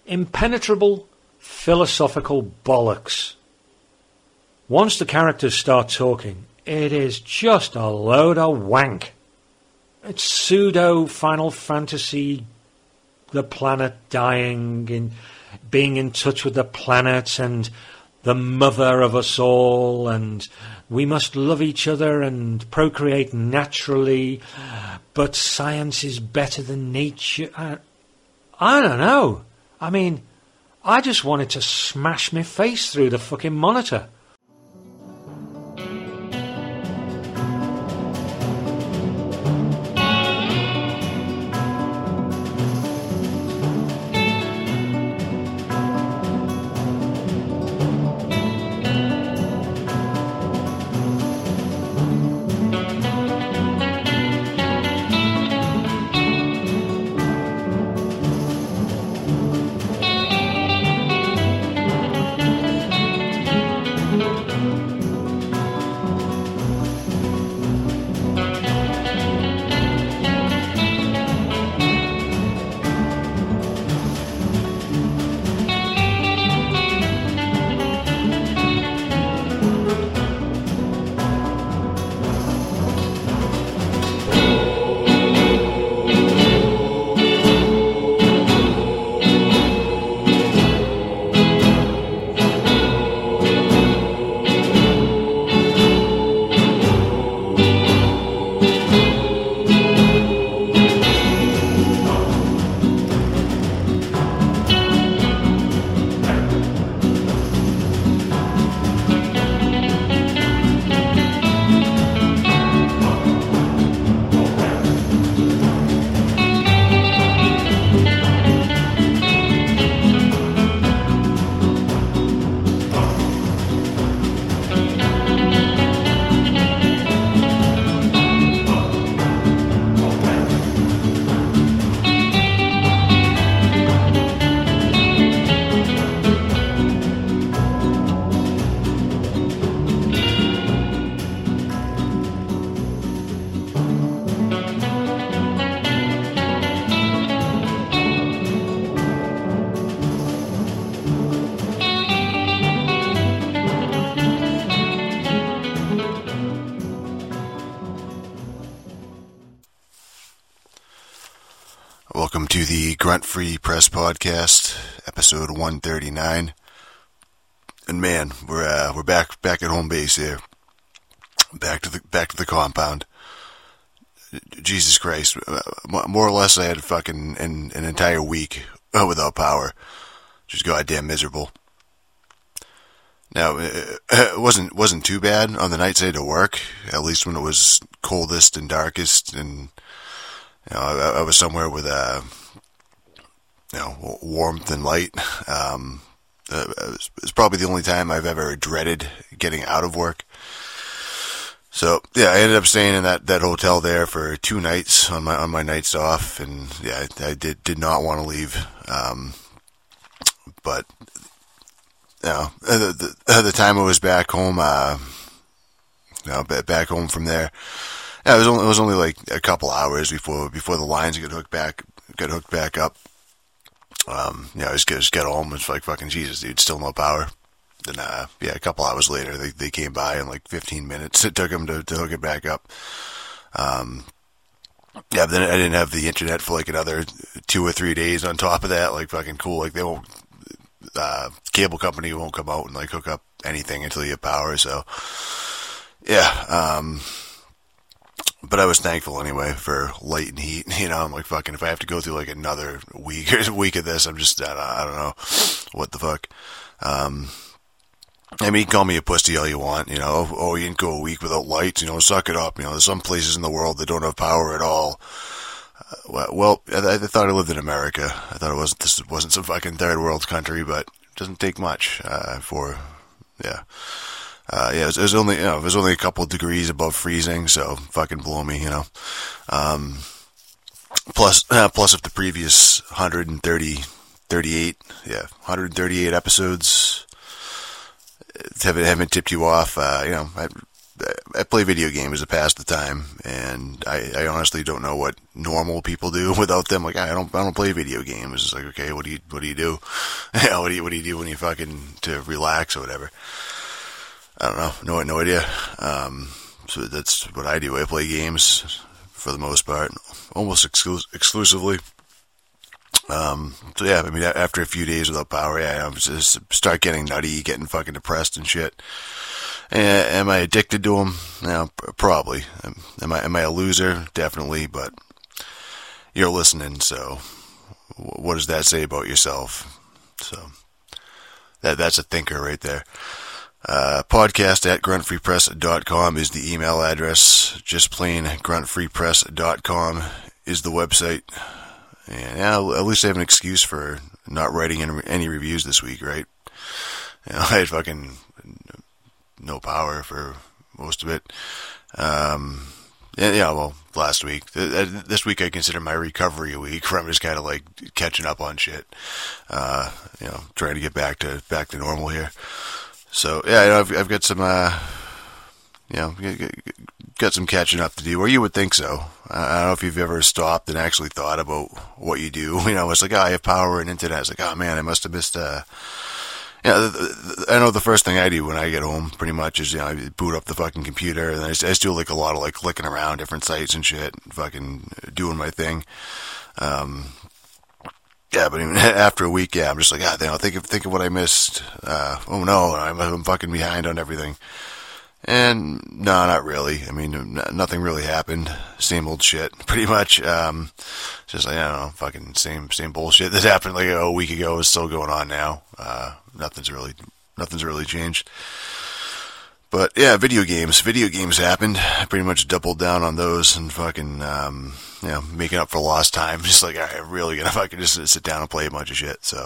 impenetrable philosophical bollocks. Once the characters start talking, it is just a load of wank. It's pseudo Final Fantasy, the planet dying, and being in touch with the planet and the mother of us all, and we must love each other and procreate naturally, but science is better than nature. I don't know. I mean, I just wanted to smash my face through the fucking monitor. Welcome to the Grunt Free Press Podcast, episode 139. And man, we're back at home base here. Back to the compound. Jesus Christ, more or less I had fucking an entire week without power. Just goddamn miserable. Now, it wasn't too bad on the nights I had to work, at least when it was coldest and darkest, and you know, I was somewhere with warmth and light. It's probably the only time I've ever dreaded getting out of work. So yeah, I ended up staying in that hotel there for 2 nights on my nights off, and yeah, I did not want to leave. But you know, the time I was back home, back home from there. Yeah, it was only like a couple hours before the lines got hooked back up. I just got home. It's like fucking Jesus, dude, still no power. Then a couple hours later, they came by in like 15 minutes. It took them to hook it back up. But then I didn't have the internet for like another 2 or 3 days on top of that. Like fucking cool. Like they won't, cable company won't come out and like hook up anything until you have power. So yeah. But I was thankful anyway for light and heat. You know, I'm like, fucking, if I have to go through like another week of this, I'm just, I don't know what the fuck. I mean, you can call me a pussy all you want, you know. Oh, you didn't go a week without lights, you know, suck it up. You know, there's some places in the world that don't have power at all. Well, I thought I lived in America. I thought this wasn't some fucking third world country, but it doesn't take much, it was only a couple of degrees above freezing, so fucking blow me, you know. Plus if the previous 138 episodes haven't tipped you off, I play video games to pass the time, and I honestly don't know what normal people do without them. Like, I don't play video games. It's like, okay, what do you do? what do you do when you fucking to relax or whatever? I don't know. No idea. So that's what I do. I play games for the most part, almost exclusively. So yeah, I mean, after a few days without power, I just start getting nutty, getting fucking depressed and shit. Am I addicted to them? No, probably. Am I a loser? Definitely. But you're listening, so what does that say about yourself? So that's a thinker right there. Podcast at gruntfreepress.com is the email address. Just plain gruntfreepress.com is the website. And yeah, at least I have an excuse for not writing any reviews this week, right? You know, I had fucking no power for most of it. Well, last week. This week I consider my recovery week, where I'm just kind of like catching up on shit. Trying to get back to normal here. So yeah, I've got some, got some catching up to do, or you would think so. I don't know if you've ever stopped and actually thought about what you do. You know, it's like, I have power and internet. It's like, oh man, I must have missed. I know the first thing I do when I get home, pretty much, is I boot up the fucking computer, and I just do like a lot of like clicking around different sites and shit, fucking doing my thing. But even after a week, I'm just like, think of what I missed. Oh no, I'm fucking behind on everything. And no, not really. I mean, nothing really happened. Same old shit, pretty much. Just like, I don't know, fucking same bullshit that happened like a week ago is still going on now. Nothing's really changed. But yeah, video games happened. I pretty much doubled down on those and fucking, making up for lost time. Just like, all right, I'm really gonna fucking just sit down and play a bunch of shit. So,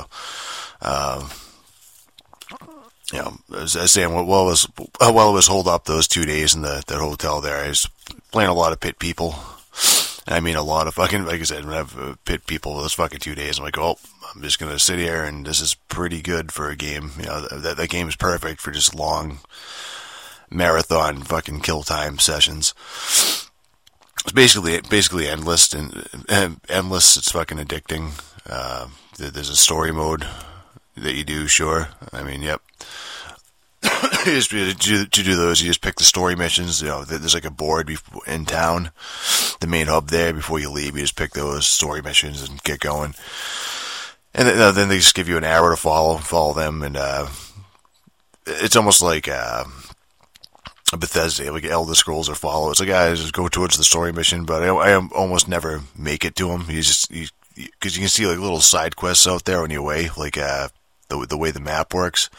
as I was saying, while I was holed up those 2 days in that hotel there, I was playing a lot of Pit People. I mean, a lot of fucking, like I said, when I have Pit People those fucking 2 days, I'm like, oh, I'm just gonna sit here, and this is pretty good for a game. You know, that game is perfect for just long marathon fucking kill time sessions. It's basically endless and endless. It's fucking addicting. There's a story mode that you do, sure. I mean, yep. Just to do those, you just pick the story missions. You know, there's like a board in town, the main hub there. Before you leave, you just pick those story missions and get going. And then they just give you an arrow to follow them, and it's almost like a Bethesda, like Elder Scrolls or Fallout. It's like, I just go towards the story mission, but I almost never make it to them. Because you can see like little side quests out there on your way, like the way the map works.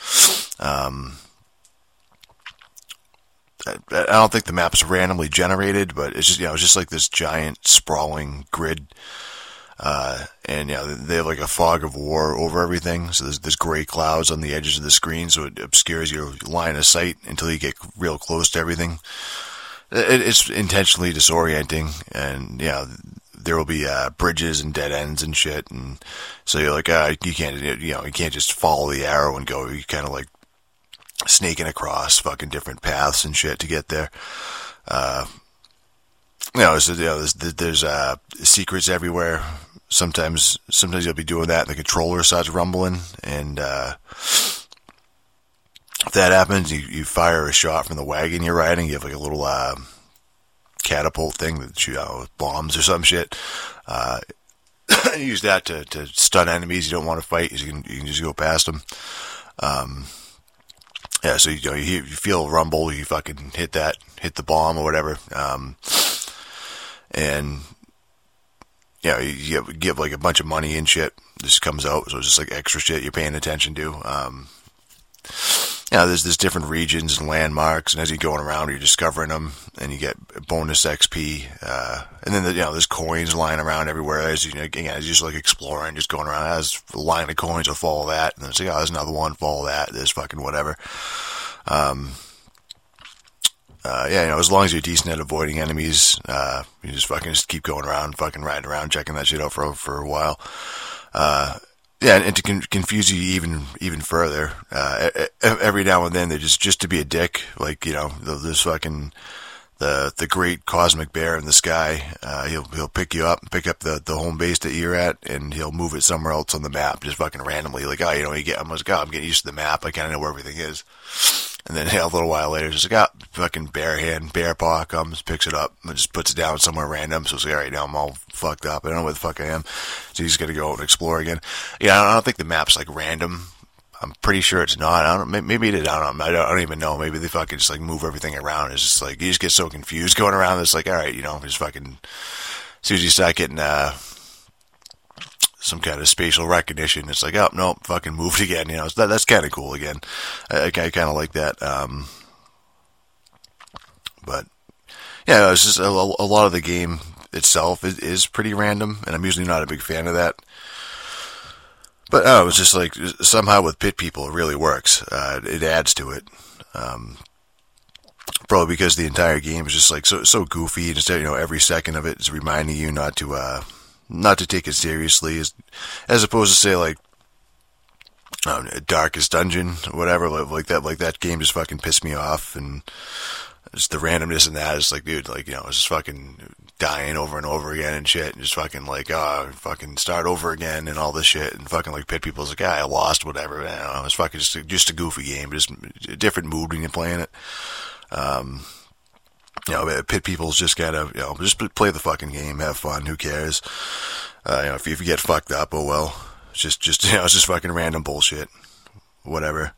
I don't think the map's randomly generated, but it's just like this giant sprawling grid. And they have like a fog of war over everything. So there's gray clouds on the edges of the screen, so it obscures your line of sight until you get real close to everything. It's intentionally disorienting, and there will be bridges and dead ends and shit, and so you're like, you can't just follow the arrow and go. You kind of like snaking across fucking different paths and shit to get there. There's secrets everywhere. Sometimes you'll be doing that and the controller starts rumbling, and if that happens, you fire a shot from the wagon you're riding. You have like a little catapult thing that shoots out bombs or some shit. Use that to stun enemies you don't want to fight. You can just go past them. So you feel a rumble, you fucking hit the bomb or whatever, and you give like a bunch of money and shit. This comes out, so it's just like extra shit you're paying attention to. There's different regions and landmarks, and as you're going around, you're discovering them, and you get bonus XP. And then there's coins lying around everywhere. As you're just like exploring, just going around. There's a line of coins, I'll follow that, and then it's like, there's another one, follow that. There's fucking whatever. As long as you're decent at avoiding enemies, you just keep going around, fucking riding around, checking that shit out for a while. Yeah, and to confuse you even further, every now and then they just to be a dick, like, you know, this fucking the great cosmic bear in the sky. He'll pick you up and pick up the home base that you're at, and he'll move it somewhere else on the map, just fucking randomly. Like, oh, you know, I'm getting used to the map. I kind of know where everything is. And then a little while later, it's like, fucking bear paw comes, picks it up, and just puts it down somewhere random. So it's like, all right, now I'm all fucked up. I don't know where the fuck I am. So he's gonna go out and explore again. Yeah, I don't think the map's like random. I'm pretty sure it's not. I don't. Maybe it is. I don't even know. Maybe they fucking just like move everything around. It's just like you just get so confused going around. It's like, all right, you know, just fucking. As soon as you start getting some kind of spatial recognition, it's like, oh no, fucking moved again. You know, so that's kind of cool again. I kind of like that. But yeah, it's just a lot of the game itself is pretty random, and I'm usually not a big fan of that. But it was just like somehow with Pit People it really works. It adds to it. Probably because the entire game is just like so goofy, and instead, you know, every second of it is reminding you not to take it seriously, as opposed to say like Darkest Dungeon or whatever, like that game just fucking pissed me off, and just the randomness in that is like, dude, like, you know, it's just fucking dying over and over again and shit, and just fucking like, fucking start over again and all this shit, and fucking like Pit People's like, I lost, whatever. I don't know, it's fucking just a goofy game, just a different mood when you're playing it. You know, Pit People's just gotta, you know, just play the fucking game, have fun, who cares? You know, if you get fucked up, oh well. It's just you know, it's just fucking random bullshit. Whatever.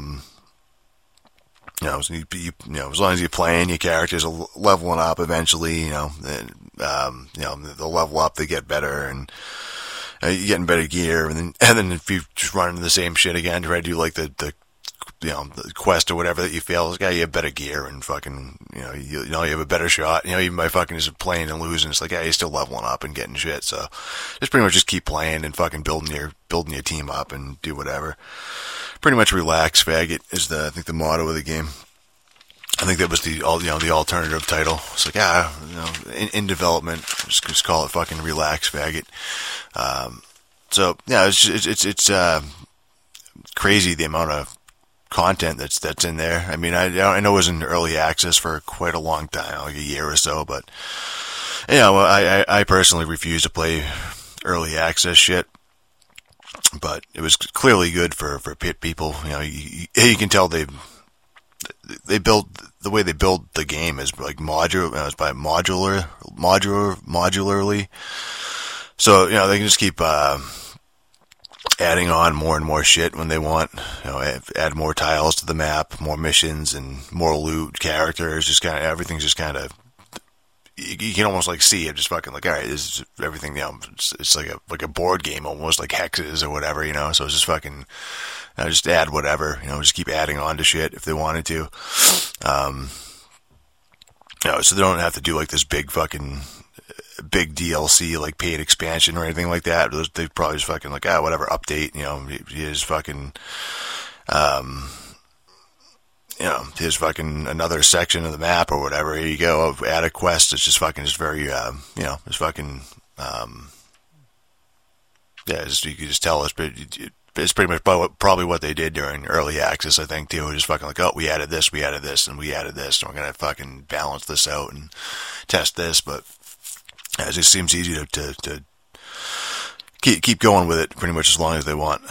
You know, as long as you're playing, your characters are leveling up eventually, you know, you know, they'll level up, they get better, and you're getting better gear, and then if you just run into the same shit again, try to do like the you know, the quest or whatever that you fail, it's like, yeah, you have better gear, and fucking, you know, you have a better shot, you know, even by fucking just playing and losing, it's like, yeah, you're still leveling up and getting shit, so just pretty much just keep playing and fucking building your team up and do whatever. Pretty much relax, faggot, is I think the motto of the game. I think that was the alternative title. It's like, yeah, you know, in development, just call it fucking relax, faggot. So yeah, it's crazy the amount of content that's in there. I mean, I know it was in early access for quite a long time, like a year or so, but you know, I personally refuse to play early access shit. But it was clearly good for Pit People. You know, you can tell they build, the way they build the game is like modularly. So, you know, they can just keep adding on more and more shit when they want. You know, add more tiles to the map, more missions, and more loot, characters. Just kind of everything's just kind of. You can almost like see it, just fucking like, all right, this is everything. You know, it's like a board game, almost like hexes or whatever. You know, so it's just fucking. Just add whatever, you know, just keep adding on to shit if they wanted to. You know, so they don't have to do like this big DLC, like paid expansion or anything like that. They probably just fucking like, whatever, update, you know, here's fucking, you know, here's fucking another section of the map or whatever. Here you go, add a quest. It's just fucking, just very, you know, it's fucking, yeah, you can just tell us, but it's pretty much probably what they did during early access, I think, too. Just fucking like, oh, we added this, and we added this, and we're going to fucking balance this out and test this, but it just seems easy to keep going with it pretty much as long as they want.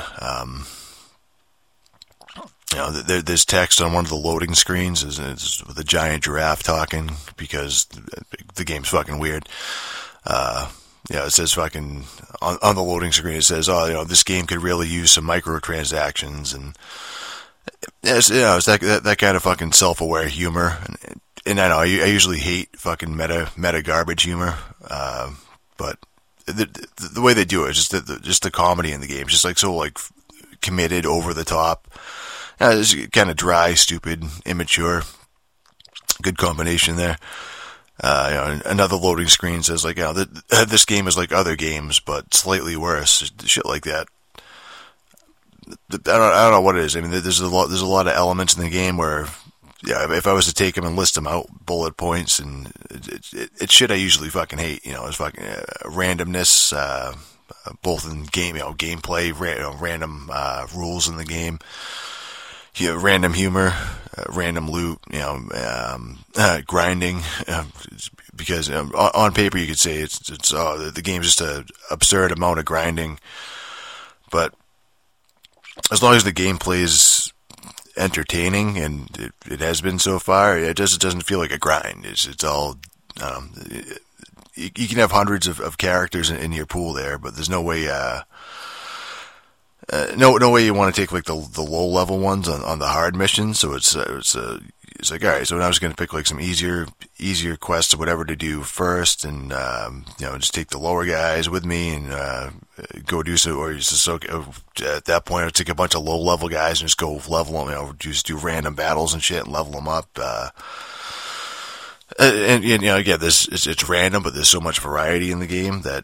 You know, there's text on one of the loading screens is with a giant giraffe talking because the game's fucking weird. Yeah, it says fucking on the loading screen. It says, "Oh, you know, this game could really use some microtransactions," and it's, you know, it's that kind of fucking self-aware humor. And I know I usually hate fucking meta garbage humor, but the way they do it is just the comedy in the game, just like so like committed, over the top. It's kind of dry, stupid, immature. Good combination there. You know, another loading screen says like, oh, this game is like other games, but slightly worse. Shit like that. I don't know what it is. I mean, there's a lot of elements in the game where, yeah, if I was to take them and list them out, bullet points, and it's shit I usually fucking hate. You know, it's fucking randomness, both in game, gameplay, random rules in the game, random humor, random loot, grinding. Because on paper you could say the game's just an absurd amount of grinding, but as long as the gameplay is entertaining, and it has been so far, it doesn't feel like a grind. It's all you can have hundreds of characters in your pool there, but there's no way no way you want to take like the low level ones on the hard missions. So it's like, all right, so now I'm just going to pick like some easier quests or whatever to do first, and just take the lower guys with me and go do so. Or just at that point, I'll take a bunch of low level guys and just go level them. Just do random battles and shit and level them up. And again, it's random, but there's so much variety in the game that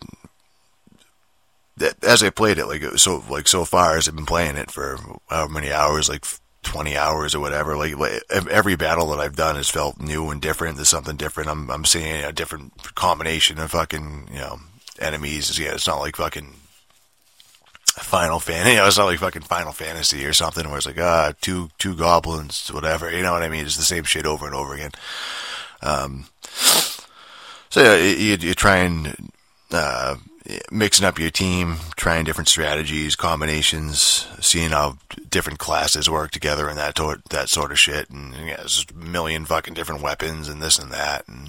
as I played it, so far as I've been playing it for however many hours, like 20 hours or whatever, like every battle that I've done has felt new and different. There's something different. I'm seeing a different combination of fucking, enemies. Yeah, it's not like fucking Final Fantasy. It's not like fucking Final Fantasy or something where it's like, two goblins, whatever. You know what I mean? It's the same shit over and over again. So yeah, you try and, mixing up your team, trying different strategies, combinations, seeing how different classes work together and that sort of shit. And there's just a million fucking different weapons and this and that. And,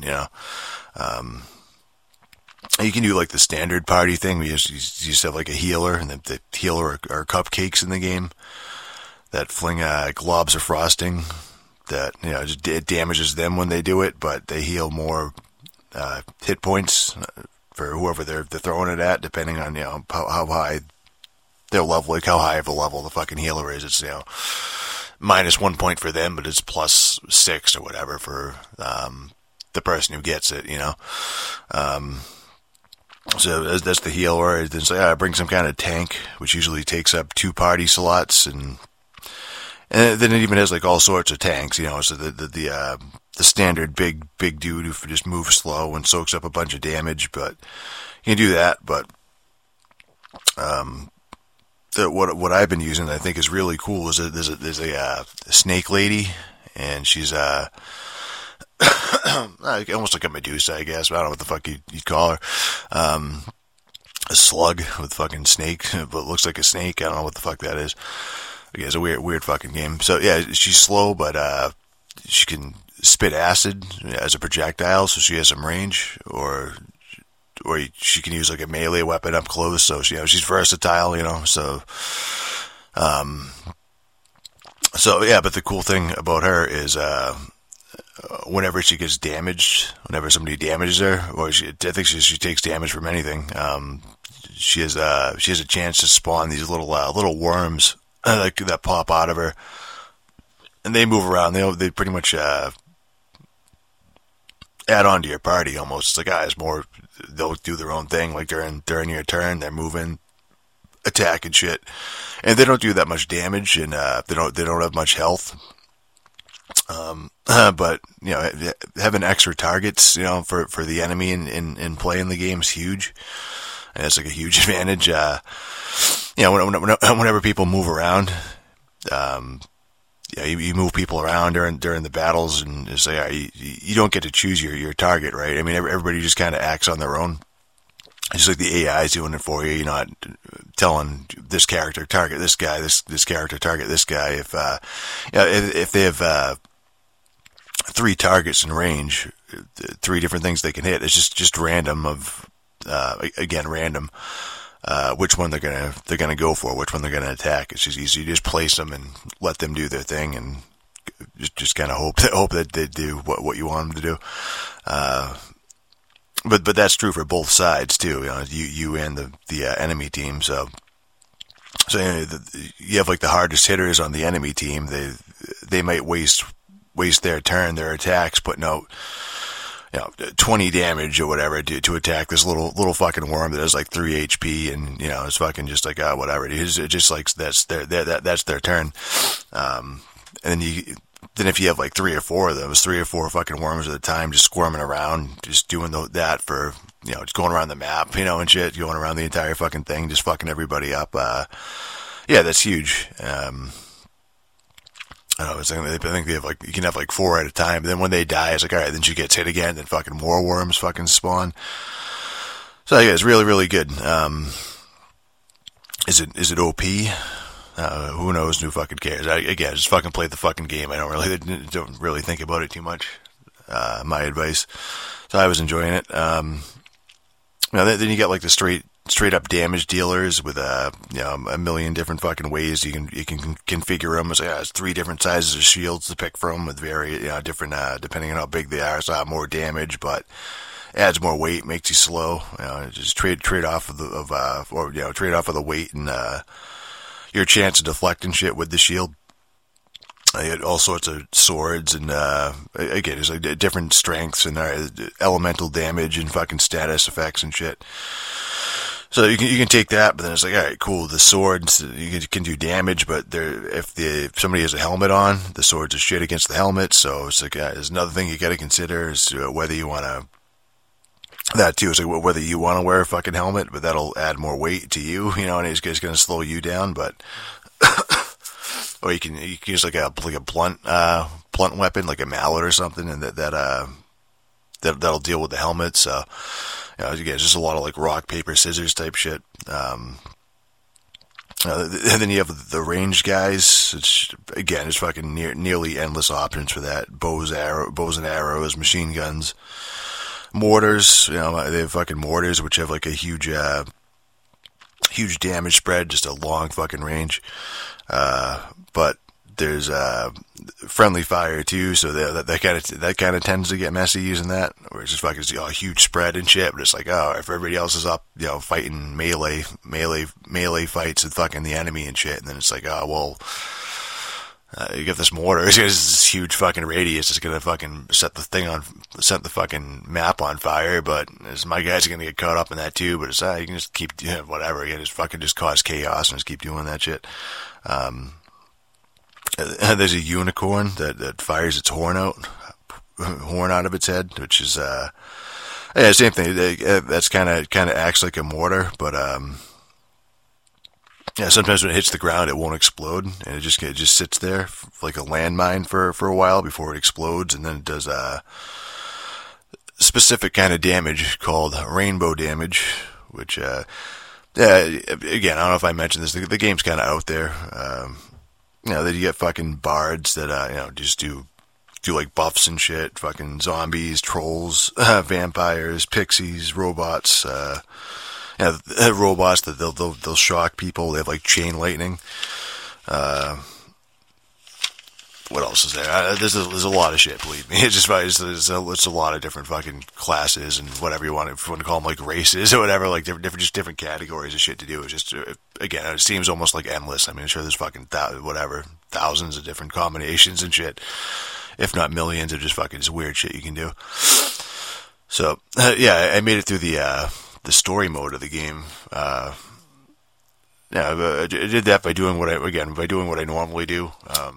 you can do like the standard party thing. You just have like a healer, and the healer are cupcakes in the game that fling globs of frosting that, it damages them when they do it, but they heal more hit points for whoever they're throwing it at, depending on how high their level, like how high of a level the fucking healer is. It's minus 1 point for them, but it's plus 6 or whatever for the person who gets it. So that's the healer. Then I bring some kind of tank, which usually takes up 2 party slots, and then it even has like all sorts of tanks. So the standard big dude who just moves slow and soaks up a bunch of damage, but you can do that. But what I've been using that I think is really cool is that there's a snake lady, and she's almost like a Medusa, I guess. I don't know what the fuck you'd call her. A slug with fucking snake, but looks like a snake. I don't know what the fuck that is. I guess it's a weird fucking game. So yeah, she's slow, but she can spit acid as a projectile, so she has some range, or she can use like a melee weapon up close, so she's versatile, so yeah. But the cool thing about her is whenever she gets damaged, whenever somebody damages her, or I think she takes damage from anything, she has a chance to spawn these little worms that pop out of her, and they move around. They pretty much add on to your party almost. It's like, it's more, they'll do their own thing, like during your turn, they're moving, attack and shit, and they don't do that much damage, and they don't have much health. But having extra targets, for the enemy in playing the game is huge, and it's like a huge advantage. Whenever people move around, you move people around during the battles, and it's like, you don't get to choose your target, right? I mean, everybody just kind of acts on their own. It's just like the AI is doing it for you. You're not telling this character target this guy, this character target this guy. If they have 3 targets in range, 3 different things they can hit, it's just random random. Which one they're gonna go for, which one they're gonna attack. It's just easy. You just place them and let them do their thing, and just kind of hope that they do what you want them to do. But that's true for both sides too. You and the enemy team. So you have like the hardest hitters on the enemy team. They might waste their turn, their attacks, putting out 20 damage or whatever to attack this little fucking worm that has like 3 HP, and it's fucking just like whatever it is. It just like that's their turn. And then if you have like 3 or 4 of those, 3 or 4 fucking worms at a time just squirming around, just doing that for just going around the map, and shit, going around the entire fucking thing, just fucking everybody up. Yeah, that's huge. I think they have you can have 4 at a time. But then when they die, it's all right, then she gets hit again, then fucking more worms fucking spawn. So yeah, it's really, really good. Is it OP? Who knows? Who fucking cares? I just fucking play the fucking game. I don't really think about it too much. My advice. So I was enjoying it. Then you get the straight up damage dealers with a million different fucking ways you can configure them. It's 3 different sizes of shields to pick from with different depending on how big they are. So more damage, but adds more weight, makes you slow. Just trade off of trade off of the weight and your chance to deflect and shit with the shield. I had all sorts of swords and again, there's different strengths and elemental damage and fucking status effects and shit. So you can take that, but then it's all right, cool. The swords you can do damage, but if somebody has a helmet on, the swords are shit against the helmet. So it's there's another thing you got to consider is whether you want to. That too is whether you want to wear a fucking helmet, but that'll add more weight to you, and it's going to slow you down. But or you can use a blunt weapon, like a mallet or something, and that'll deal with the helmet. So again, it's just a lot of rock paper scissors type shit. And then you have the ranged guys. It's fucking nearly endless options for that. Bows and arrows, machine guns. Mortars, they have fucking mortars, which have a huge damage spread, just a long fucking range. But there's friendly fire too, so that kind of tends to get messy using that. Where it's just fucking a huge spread and shit. But it's if everybody else is up, fighting melee fights with fucking the enemy and shit, and then it's you get this mortar. It's this huge fucking radius. It's gonna fucking set the fucking map on fire. But my guys are gonna get caught up in that too. But it's you can just keep doing whatever. You just fucking just cause chaos and just keep doing that shit. There's a unicorn that fires its horn out of its head, which is same thing. That's kind of acts like a mortar, but sometimes when it hits the ground, it won't explode, and it just sits there like a landmine for a while before it explodes, and then it does a specific kind of damage called rainbow damage, which, again, I don't know if I mentioned this, the game's kind of out there. That you get fucking bards that, just do buffs and shit, fucking zombies, trolls, vampires, pixies, robots, robots that they'll shock people. They have chain lightning. What else is there? There's a lot of shit. Believe me, it's a lot of different fucking classes and whatever you want. If you want to call them races or whatever, different categories of shit to do. It's just again, it seems almost endless. I mean, I'm sure there's fucking thousands of different combinations and shit, if not millions of just weird shit you can do. So I made it through the story mode of the game. I did that by doing what I normally do.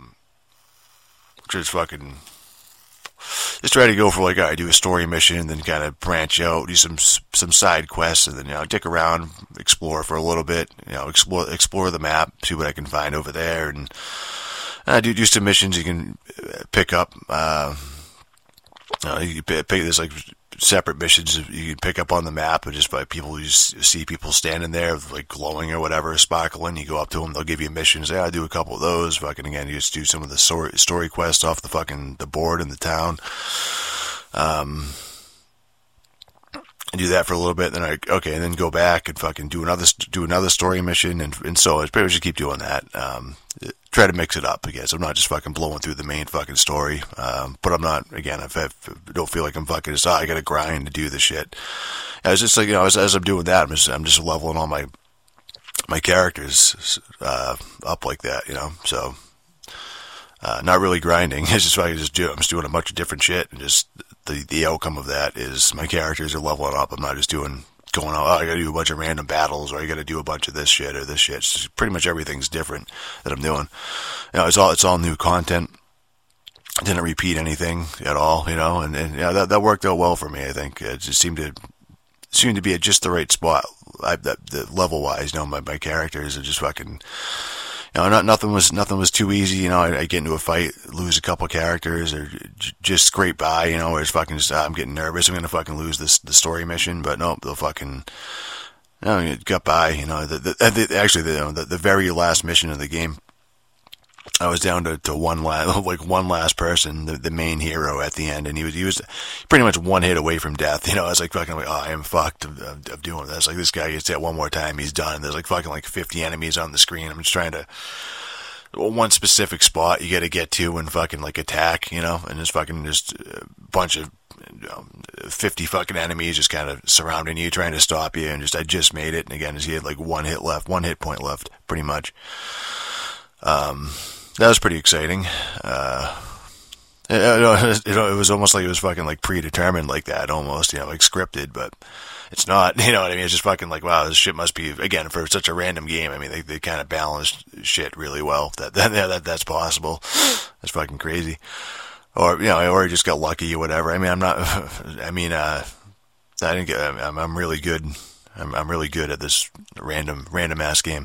Just try to go for I do a story mission, then kind of branch out, do some side quests, and then dick around, explore for a little bit, explore the map, see what I can find over there, and do some missions you can pick up. You pick this separate missions you can pick up on the map, and just by people, you just see people standing there glowing or whatever, sparkling. You go up to them, they'll give you missions. I do a couple of those. Again, you just do some of the story quests off the board in the town. And do that for a little bit, then and then go back and do another story mission, and so it's pretty much just keep doing that. Try to mix it up, I guess. I'm not just blowing through the main story, but I'm not, again, if I don't feel like I'm I gotta grind to do this shit. It's just as I'm doing that, I'm just leveling all my characters up like that, so not really grinding. It's just I'm just doing a bunch of different shit, and just the outcome of that is my characters are leveling up. I'm not just going out, I gotta do a bunch of random battles, or I gotta do a bunch of this shit or this shit. It's just pretty much everything's different that I'm doing. It's all new content. I didn't repeat anything at all, and that worked out well for me. I think it just seemed to seem to be at just the right spot. The level wise, my characters are just fucking. Nothing was too easy. I get into a fight, lose a couple characters, or just scrape by. Or it's fucking just I'm getting nervous. I'm gonna fucking lose the story mission, but no, they'll fucking. Got by. The very last mission of the game, I was down to one last person, the main hero at the end, and he was pretty much one hit away from death. I was like fucking like, oh, I am fucked of doing this. Like this guy gets hit one more time, he's done. There's like fucking like 50 enemies on the screen. I'm just trying to one specific spot you got to get to and fucking like attack, and there's fucking just a bunch of 50 fucking enemies just kind of surrounding you, trying to stop you, and I just made it. And again, he had like one hit point left, pretty much. That was pretty exciting. It was almost like it was fucking like predetermined like that, almost, like scripted, but it's not, what I mean? It's just fucking like, wow, this shit must be, again, for such a random game. I mean, they kind of balanced shit really well. That's possible. That's fucking crazy. Or, or he just got lucky or whatever. I mean, I'm really good. I'm really good at this random ass game.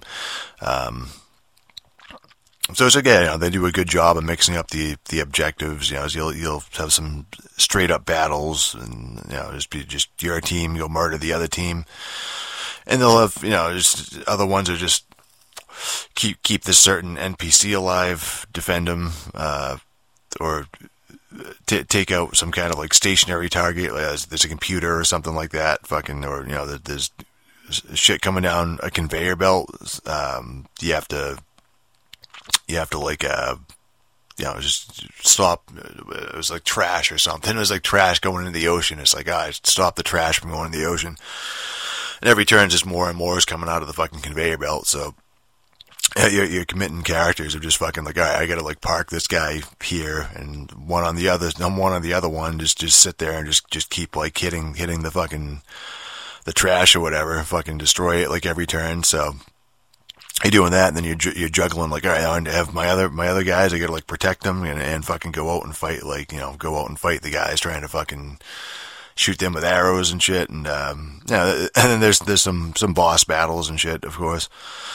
So it's again, they do a good job of mixing up the objectives. You'll have some straight up battles, and just your team, you'll murder the other team, and they'll have just other ones are just keep this certain NPC alive, defend them, or take out some kind of like stationary target. There's a computer or something like that. Fucking, or there's shit coming down a conveyor belt. You have to like, just stop. It was like trash or something. It was like trash going into the ocean. It's like, stop the trash from going into the ocean. And every turn, just more and more is coming out of the fucking conveyor belt. So you're committing characters of just fucking like, all right, I gotta like park this guy here and one on the other one. Just sit there and just keep like hitting the fucking the trash or whatever. Fucking destroy it like every turn. So. You're doing that, and then you're juggling like, all right, I have my other guys. I gotta like protect them and fucking go out and fight the guys, trying to fucking shoot them with arrows and shit. And and then there's some boss battles and shit, of course.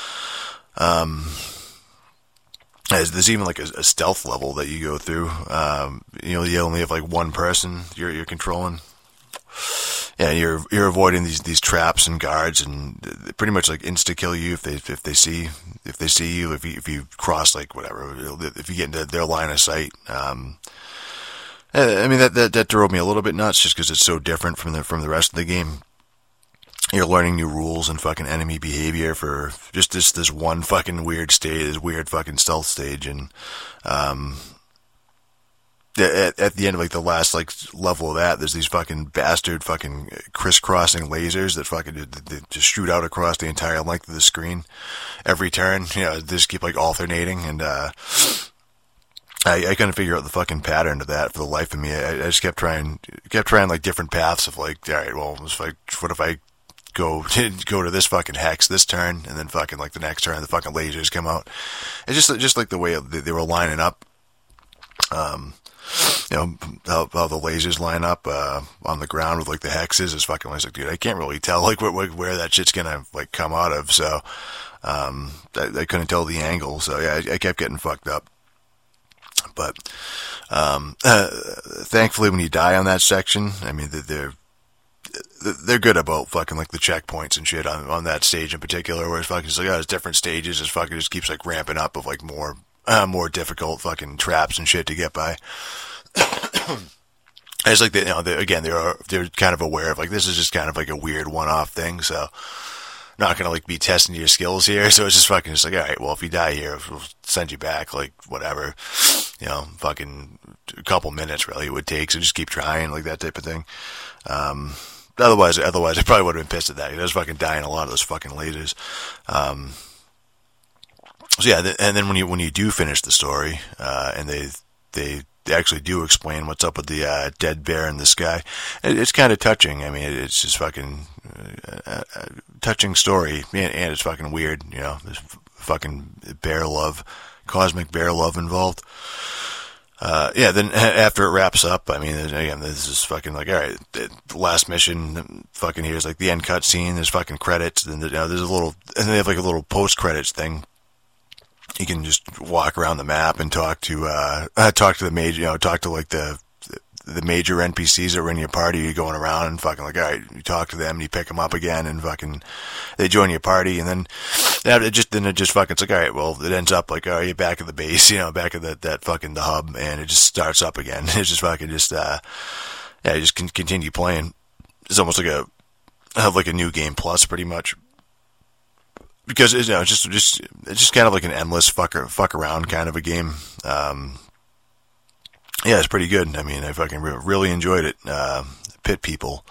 There's even like a stealth level that you go through. You only have like one person you're controlling. Yeah, you're avoiding these traps and guards, and they pretty much like insta kill you if they see you, if you cross like whatever, if you get into their line of sight. I mean that drove me a little bit nuts just because it's so different from the rest of the game. You're learning new rules and fucking enemy behavior for just this one fucking weird stage, this weird fucking stealth stage, and at the end of like the last like level of that, there's these fucking bastard fucking crisscrossing lasers that fucking they just shoot out across the entire length of the screen every turn. They just keep like alternating, and I couldn't figure out the fucking pattern of that for the life of me. I just kept trying like different paths of like, all right, well, what if I go to this fucking hex this turn, and then fucking like the next turn the fucking lasers come out. It's just like the way they were lining up. How the lasers line up on the ground with like the hexes is fucking like, dude, I can't really tell like where that shit's gonna like come out of. So I couldn't tell the angle. So yeah, I kept getting fucked up. But thankfully, when you die on that section, I mean they're good about fucking like the checkpoints and shit on that stage in particular, where it's fucking just like, there's different stages. It fucking just keeps like ramping up of like more difficult fucking traps and shit to get by. It's like they're kind of aware of like, this is just kind of like a weird one-off thing, so not gonna like be testing your skills here. So it's just fucking just like, all right, well, if you die here, we'll send you back, like whatever, fucking a couple minutes really it would take. So just keep trying, like that type of thing. Otherwise I probably would have been pissed at that. I was fucking dying a lot of those fucking lasers. So yeah, and then when you do finish the story, and they actually do explain what's up with the dead bear in the sky, it's kind of touching. I mean, it's just fucking touching story, and it's fucking weird. There's fucking bear love, cosmic bear love involved. Then after it wraps up, I mean, again, this is fucking like, all right, the last mission, fucking here's like the end cutscene, there's fucking credits, and there's a little, and they have like a little post-credits thing. You can just walk around the map and talk to the major, talk to like the major NPCs that were in your party. You're going around and fucking like, all right, you talk to them and you pick them up again and fucking, they join your party, and then it just fucking, it's like, all right, well, it ends up like, oh, you're back at the base, back at that fucking the hub, and it just starts up again. It's just fucking you just can continue playing. It's almost like a new game plus, pretty much. Because it's just kind of like an endless fuck around kind of a game. It's pretty good. I mean, I fucking really enjoyed it. Pit People.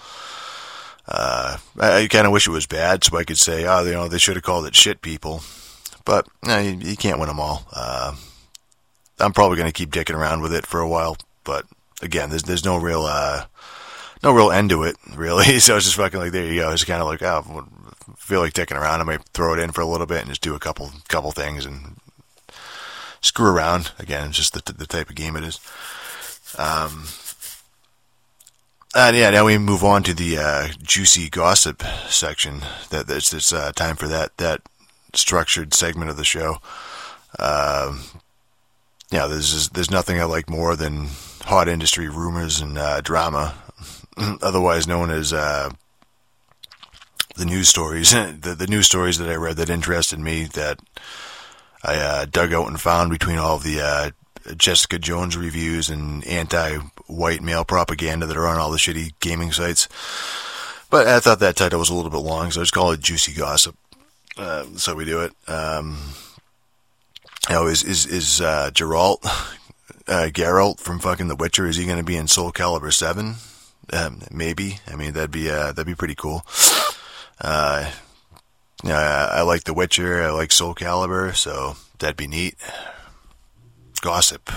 I kind of wish it was bad, so I could say, they should have called it Shit People. But you can't win them all. I'm probably going to keep dicking around with it for a while. But again, there's no real end to it, really. So it's just fucking like, there you go. It's kind of like, feel like dicking around, I might throw it in for a little bit and just do a couple things and screw around. Again, it's just the type of game it is. Now we move on to the juicy gossip section. It's time for that structured segment of the show. There's nothing I like more than hot industry rumors and drama, otherwise known as the news stories. The news stories that I read that interested me, that I dug out and found between all of the Jessica Jones reviews and anti-white male propaganda that are on all the shitty gaming sites. But I thought that title was a little bit long, so I just call it Juicy Gossip. So we do it. Is Geralt from fucking The Witcher, is he going to be in Soul Calibur 7? Maybe. I mean, that'd be pretty cool. I like The Witcher, I like Soul Calibur, so that'd be neat. Gossip.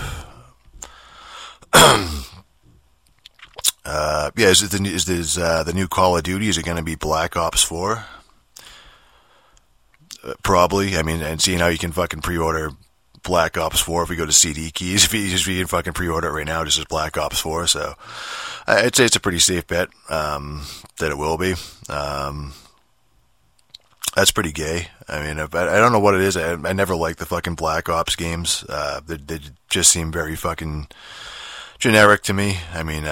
Is the new Call of Duty, is it going to be Black Ops 4? Probably. I mean, and seeing how you can fucking pre-order Black Ops 4 if we go to CD Keys, if you can fucking pre-order it right now, just as Black Ops 4, so I'd say it's a pretty safe bet that it will be. That's pretty gay. I mean, I don't know what it is. I never liked the fucking Black Ops games. They just seem very fucking generic to me. I mean,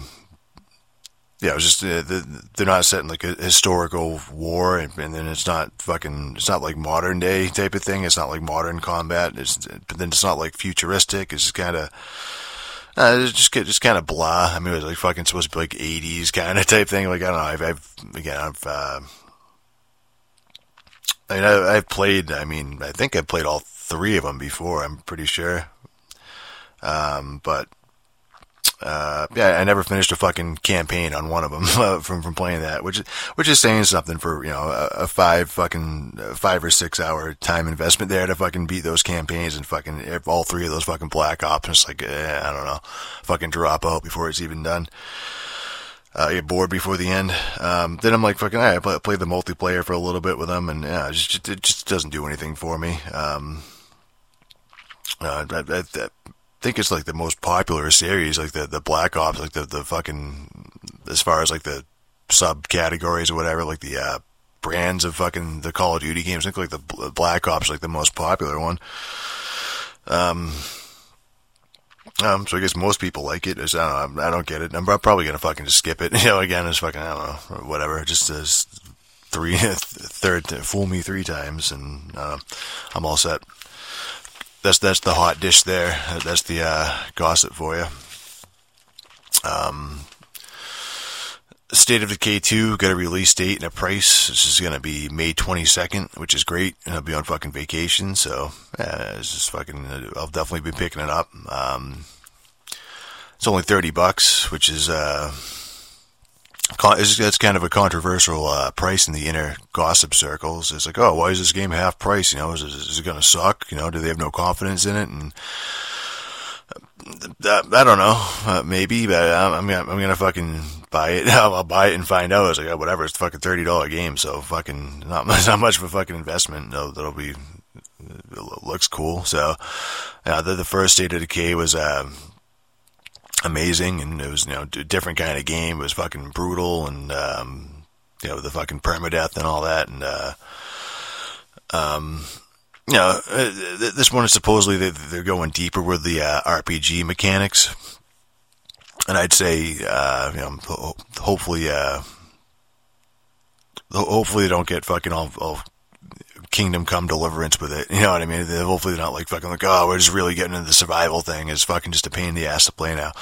it was just they're not set in like a historical war, and then it's not like modern day type of thing. It's not like modern combat. But then it's not like futuristic. It's just kind of. Just kind of blah. I mean, it was like fucking supposed to be like 80s kind of type thing. Like, I don't know. I've played, I think I've played all 3 of them before, I'm pretty sure. I never finished a fucking campaign on one of them from playing that, which is saying something for, a 5 or 6 hour time investment there to fucking beat those campaigns and fucking all 3 of those fucking Black Ops. It's like, I don't know, fucking drop out before it's even done. Get bored before the end. Then I'm like, fucking, I play the multiplayer for a little bit with them, and it just doesn't do anything for me. I think it's like the most popular series, like the Black Ops, like the fucking, as far as like the subcategories or whatever, like the brands of fucking the Call of Duty games. I think like the Black Ops is like the most popular one. So I guess most people like it. I don't get it. I'm probably gonna fucking just skip it. Again, it's fucking, I don't know, whatever. Just as fool me 3 times, and I'm all set. That's the hot dish there. That's the gossip for you. State of Decay 2 got a release date and a price. This is gonna be May 22nd, which is great. And I'll be on fucking vacation, so it's just fucking. I'll definitely be picking it up. It's only $30, which is it's kind of a controversial price in the inner gossip circles. It's like, oh, why is this game half price? Is it gonna suck? Do they have no confidence in it? And I don't know, maybe, but I'm gonna fucking buy it. I'll buy it and find out. It's like, whatever, it's a fucking $30 game, so fucking not much of a fucking investment. That'll be, it looks cool. So, the first State of Decay was amazing, and it was, a different kind of game. It was fucking brutal, and the fucking permadeath and all that, and this one is supposedly they're going deeper with the RPG mechanics, and I'd say hopefully they don't get fucking all Kingdom Come Deliverance with it. You know what I mean? Hopefully they're not like fucking like, oh, we're just really getting into the survival thing. It's fucking just a pain in the ass to play now.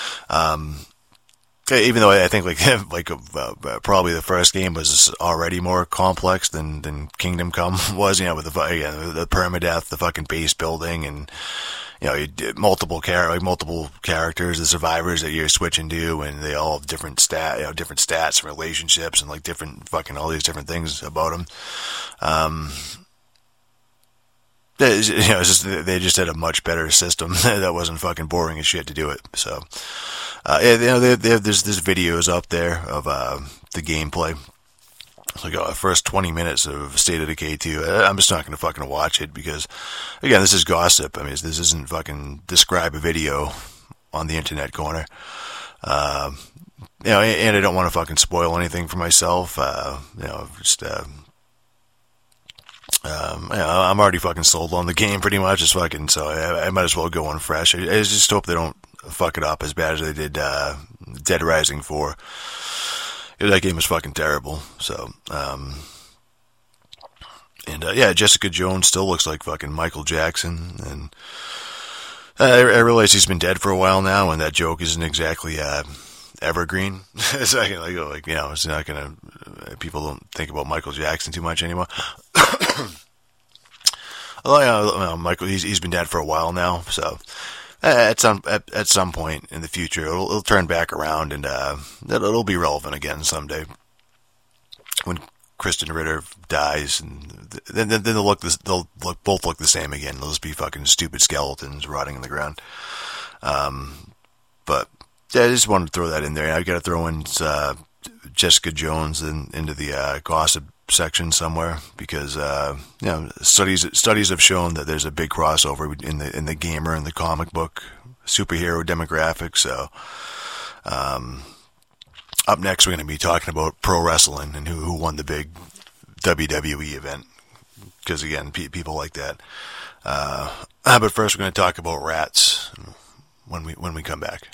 Even though I think probably the first game was already more complex than Kingdom Come was, with the permadeath, the fucking base building, and you did multiple characters, the survivors that you're switching to, and they all have different stats and relationships and like different fucking all these different things about them. They just had a much better system that wasn't fucking boring as shit to do it. So, there's videos up there of the gameplay. Like first 20 minutes of State of Decay 2. I'm just not going to fucking watch it because, again, this is gossip. I mean, this isn't fucking describe a video on the internet corner. And I don't want to fucking spoil anything for myself. I'm already fucking sold on the game pretty much. It's fucking, so I might as well go on fresh. I just hope they don't fuck it up as bad as they did Dead Rising 4. That game was fucking terrible. So, Jessica Jones still looks like fucking Michael Jackson, and I realize he's been dead for a while now, and that joke isn't exactly evergreen. It's it's not gonna. People don't think about Michael Jackson too much anymore. Although, Michael, he's been dead for a while now, so. At some point in the future, it'll turn back around, and it'll be relevant again someday. When Kristen Ritter dies, and then they'll both look the same again. They'll just be fucking stupid skeletons rotting in the ground. But I just wanted to throw that in there. I've got to throw in Jessica Jones into the gossip section somewhere, because studies have shown that there's a big crossover in the gamer and the comic book superhero demographic. So up next we're going to be talking about pro wrestling and who won the big WWE event, because again, people like that. But first we're going to talk about rats when we come back.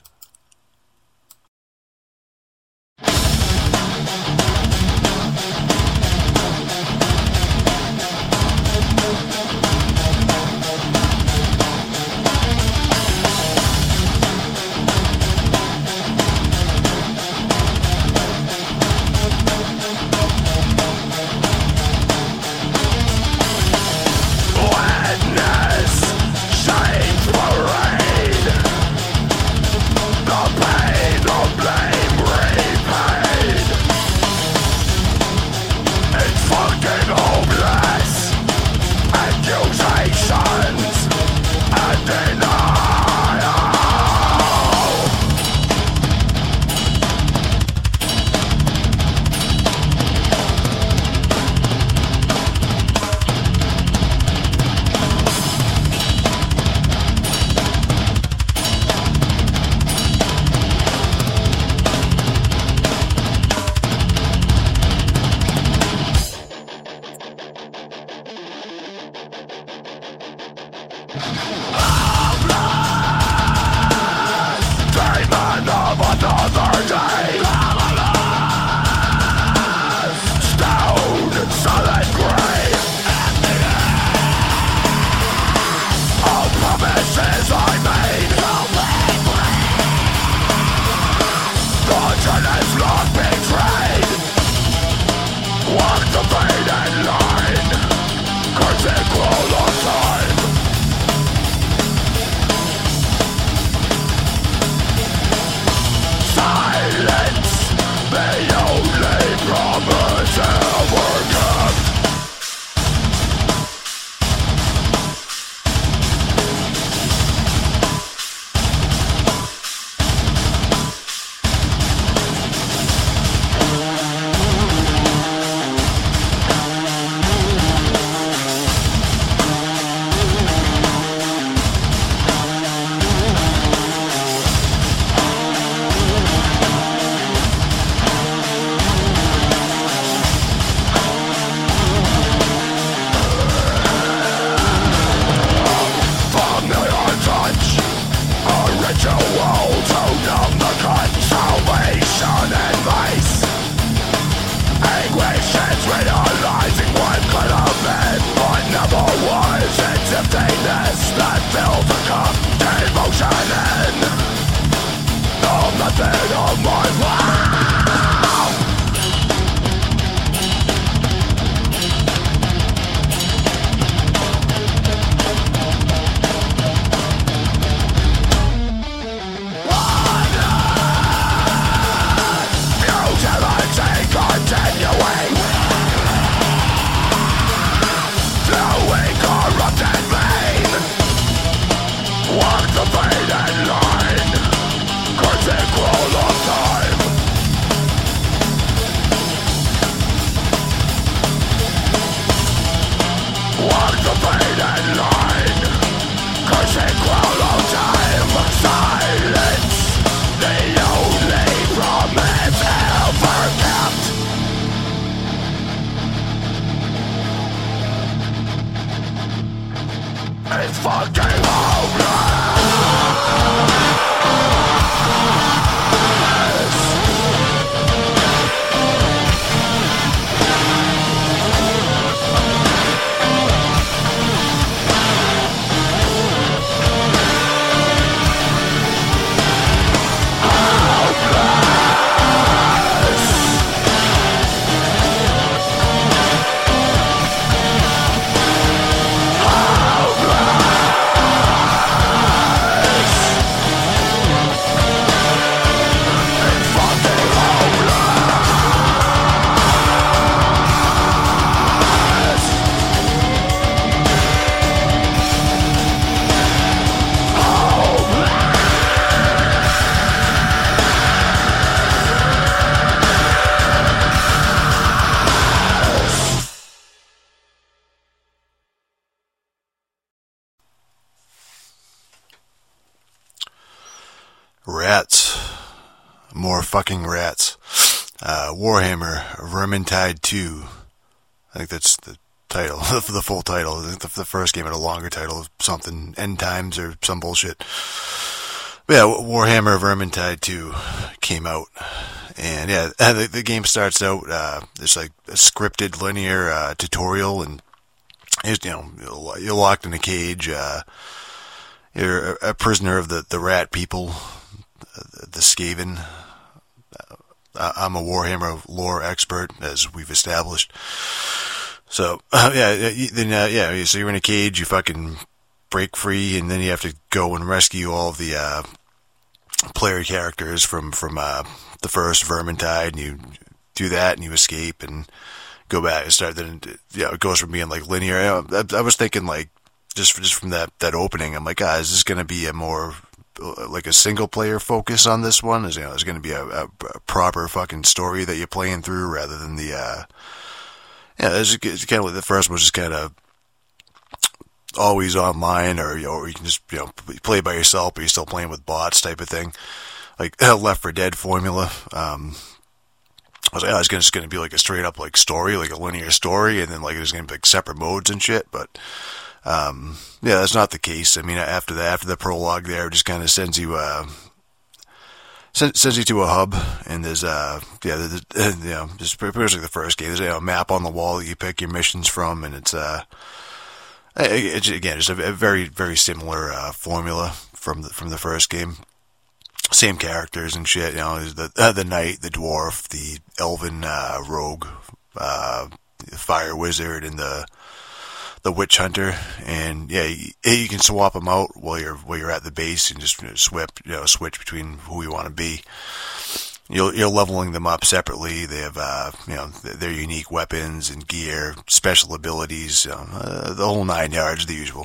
Rats. More fucking rats. Warhammer Vermintide 2. I think that's the title, the full title. I think the first game had a longer title of something, End Times or some bullshit. But yeah, Warhammer Vermintide 2 came out. And yeah, the game starts out, there's like a scripted linear tutorial, and you're locked in a cage. You're a prisoner of the rat people, the Skaven. I'm a Warhammer lore expert, as we've established. So, so you're in a cage, you fucking break free, and then you have to go and rescue all of the player characters from the first Vermintide, and you do that, and you escape, and go back and start. Then, it goes from being like linear. I was thinking like just from that opening, I'm like, is this going to be a more like a single player focus on this one? Is going to be a proper fucking story that you're playing through rather than the it's kind of like the first one was just kind of always online, or you can just play by yourself, but you're still playing with bots type of thing, like Left 4 Dead formula. I was like, it's just going to be like a straight up like story, like a linear story, and then like there's going to be like separate modes and shit. But that's not the case. I mean, after the prologue, there it just kind of sends you to a hub, and there's just pretty much like the first game. There's a map on the wall that you pick your missions from, and it's again just a very very similar formula from the first game. Same characters and shit. The knight, the dwarf, the elven rogue, the fire wizard, and the witch hunter, and you can swap them out while you're at the base and just switch between who you want to be. You're leveling them up separately. They have their unique weapons and gear, special abilities, the whole 9 yards, the usual.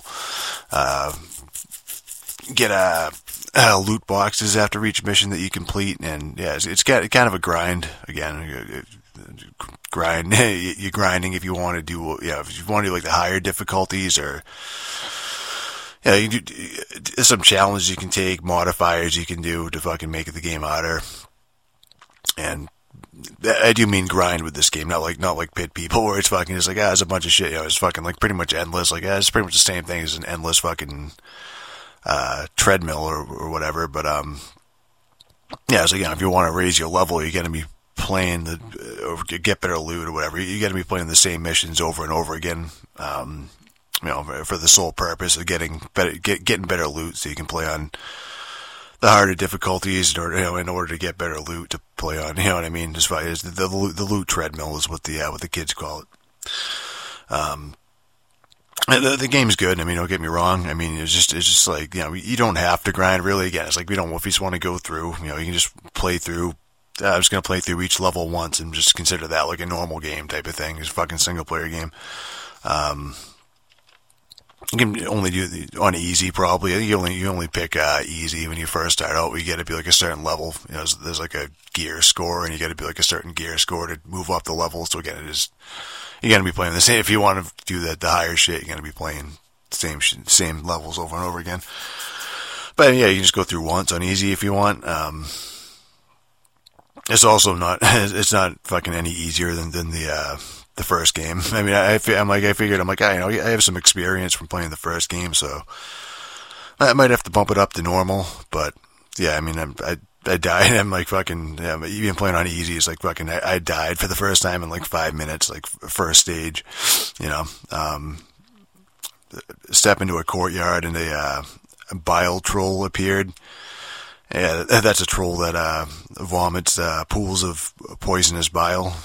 Get loot boxes after each mission that you complete, and it's kind of a grind again. You're grinding if you want to do if you want to do like the higher difficulties, or you can do some challenges you can take, modifiers you can do to fucking make the game harder. And I do mean grind with this game, not like Pit People, where it's fucking just like it's a bunch of shit. It's fucking like pretty much endless. Like it's pretty much the same thing as an endless fucking treadmill or whatever. But so again, if you want to raise your level, you're gonna be playing or get better loot or whatever. You got to be playing the same missions over and over again. For the sole purpose of getting better loot, so you can play on the harder difficulties in order to get better loot to play on. You know what I mean? Just the loot treadmill is what the kids call it. The game's good. I mean, don't get me wrong. I mean, it's just like you don't have to grind really. Again, it's like if you just want to go through, you can just play through. I'm just going to play through each level once and just consider that like a normal game type of thing. It's a fucking single player game. You can only do it on easy probably. I think you only pick easy when you first start out. You got to be like a certain level. There's like a gear score, and you got to be like a certain gear score to move up the level. So again, you're going to be playing the same. If you want to do the higher shit, you're going to be playing the same levels over and over again. But you can just go through once on easy if you want. It's also not fucking any easier than the first game. I mean, I figured I have some experience from playing the first game, so I might have to bump it up to normal, but yeah, I mean, I died. I'm like fucking, yeah, even playing on easy is like fucking, I died for the first time in like 5 minutes, like first stage, you know. Step into a courtyard and a bile troll appeared. Yeah, that's a troll that vomits pools of poisonous bile.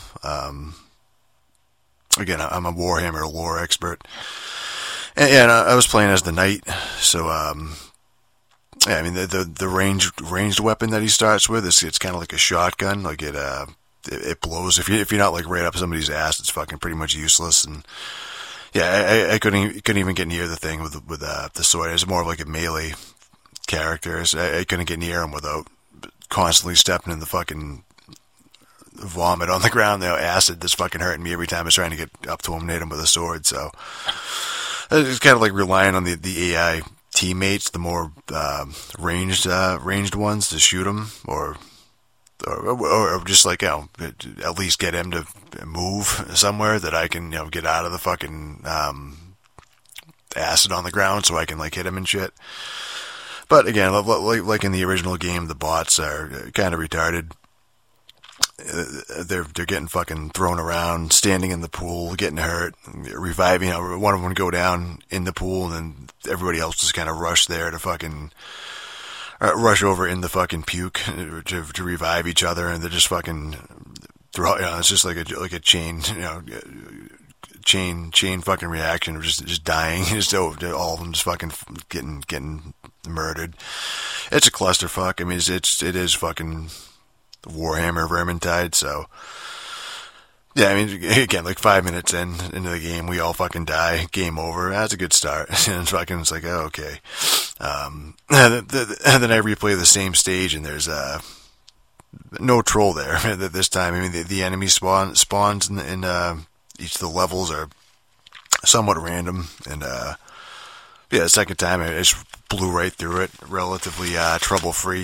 Again, I'm a Warhammer lore expert. And I was playing as the knight, so yeah, I mean the ranged weapon that he starts with it's kind of like a shotgun, like it blows if you're not like right up somebody's ass, it's fucking pretty much useless. And yeah, I couldn't even get near the thing with the sword. It was more of like a melee character. So I couldn't get near him without constantly stepping in the fucking vomit on the ground. The acid that's fucking hurting me every time I was trying to get up to him and hit him with a sword. So it's kind of like relying on the AI teammates, the more ranged ones, to shoot him, or just like, you know, at least get him to move somewhere that I can, you know, get out of the fucking acid on the ground so I can like hit him and shit. But again, like in the original game, the bots are kind of retarded. They're getting fucking thrown around, standing in the pool, getting hurt, reviving. You know, one of them would go down in the pool, and then everybody else just kind of rush there to fucking rush over in the fucking puke to revive each other, and they're just fucking throw. You know, it's just like a chain, you know, chain fucking reaction of just dying. Just all of them just fucking getting murdered. It's a clusterfuck. I mean, it is fucking Warhammer Vermintide, so yeah, I mean, again, like 5 minutes into the game, we all fucking die. Game over. That's a good start. And it's like, oh, okay. And then I replay the same stage, and there's no troll there this time. I mean, the enemy spawns in each of the levels are somewhat random, and yeah, the second time I just blew right through it, relatively trouble-free.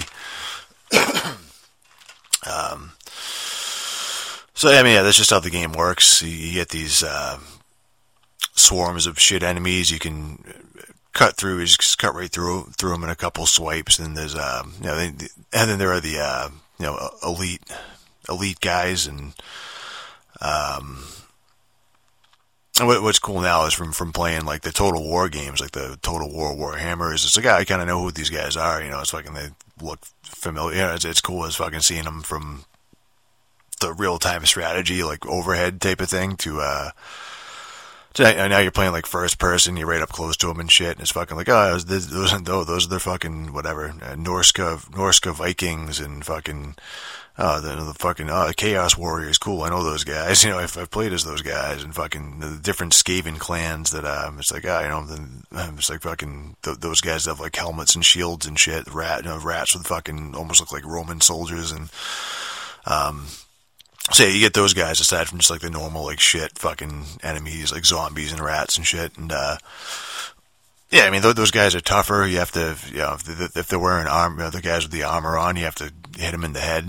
So I mean, yeah, that's just how the game works. You get these swarms of shit enemies. You can cut through. You just cut right through them in a couple swipes. And there's you know, and then there are the you know, elite guys. And what's cool now is from playing like the Total War games, like the Total War Warhammers. It's like, I kind of know who these guys are. You know, it's fucking, they look familiar. You know, it's cool as fucking seeing them from the real-time strategy, like overhead type of thing, to now you're playing like first person, you're right up close to them and shit, and it's fucking like, oh, those are the fucking whatever, Norska Vikings, and fucking the fucking Chaos Warriors. Cool, I know those guys. You know, I've played as those guys, and fucking the different Skaven clans that it's like, you know, it's like fucking those guys that have like helmets and shields and shit. Rats with fucking almost look like Roman soldiers, and so yeah, you get those guys aside from just like the normal like shit fucking enemies like zombies and rats and shit. And yeah, I mean, those guys are tougher. You have to, you know, if they're wearing armor, you know, the guys with the armor on, you have to hit them in the head.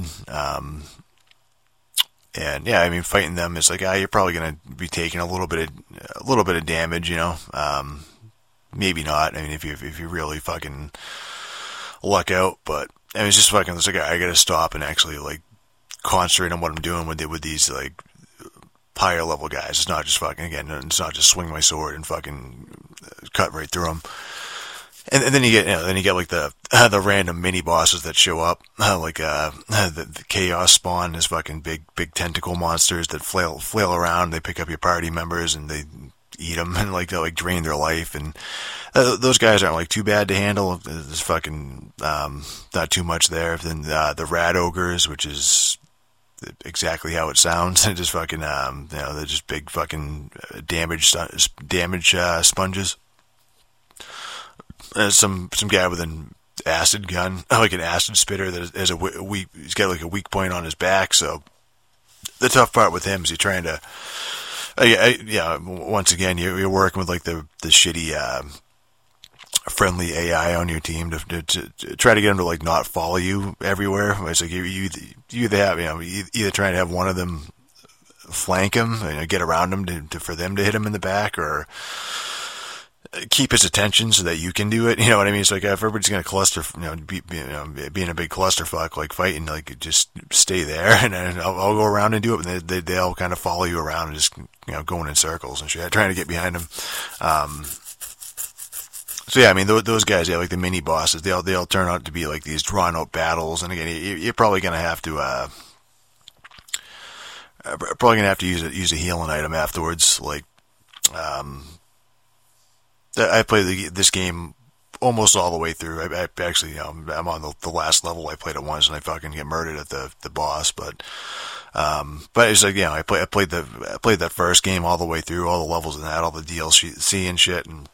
And yeah, I mean, fighting them is like, you're probably gonna be taking a little bit of damage, you know. Maybe not. I mean, if you really fucking luck out, but I mean, it's just fucking. It's like, I gotta stop and actually like concentrate on what I'm doing with these like higher level guys. It's not just fucking, again, it's not just swing my sword and fucking cut right through them. And then you get, you know, like the random mini bosses that show up, like the Chaos Spawn is fucking big tentacle monsters that flail around. They pick up your party members and they eat them, and like they like drain their life. And those guys aren't like too bad to handle. There's fucking not too much there. Then the Rat Ogres, which is exactly how it sounds. Just fucking, you know, they're just big fucking damage sponges. Some guy with an acid gun, like an acid spitter that has he's got like a weak point on his back. So the tough part with him is you're trying to, yeah, once again, you're working with like the shitty, friendly AI on your team to try to get them to like not follow you everywhere. It's like you either have, you know, either trying to have one of them flank him, you know, get around him for them to hit him in the back, or keep his attention so that you can do it. You know what I mean? It's like if everybody's going to cluster, be in a big clusterfuck, like fighting, like just stay there and then I'll go around and do it. And they'll kind of follow you around and just, going in circles and shit, trying to get behind them. So yeah, I mean, those guys, like the mini bosses, they'll turn out to be like these drawn out battles. And again, you're probably going to have to, use a healing item afterwards. Like, I played this game almost all the way through. I actually, I'm on the last level. I played it once and I fucking get murdered at the boss. But it's like, I played that first game all the way through, all the levels in that, all the DLC and shit. And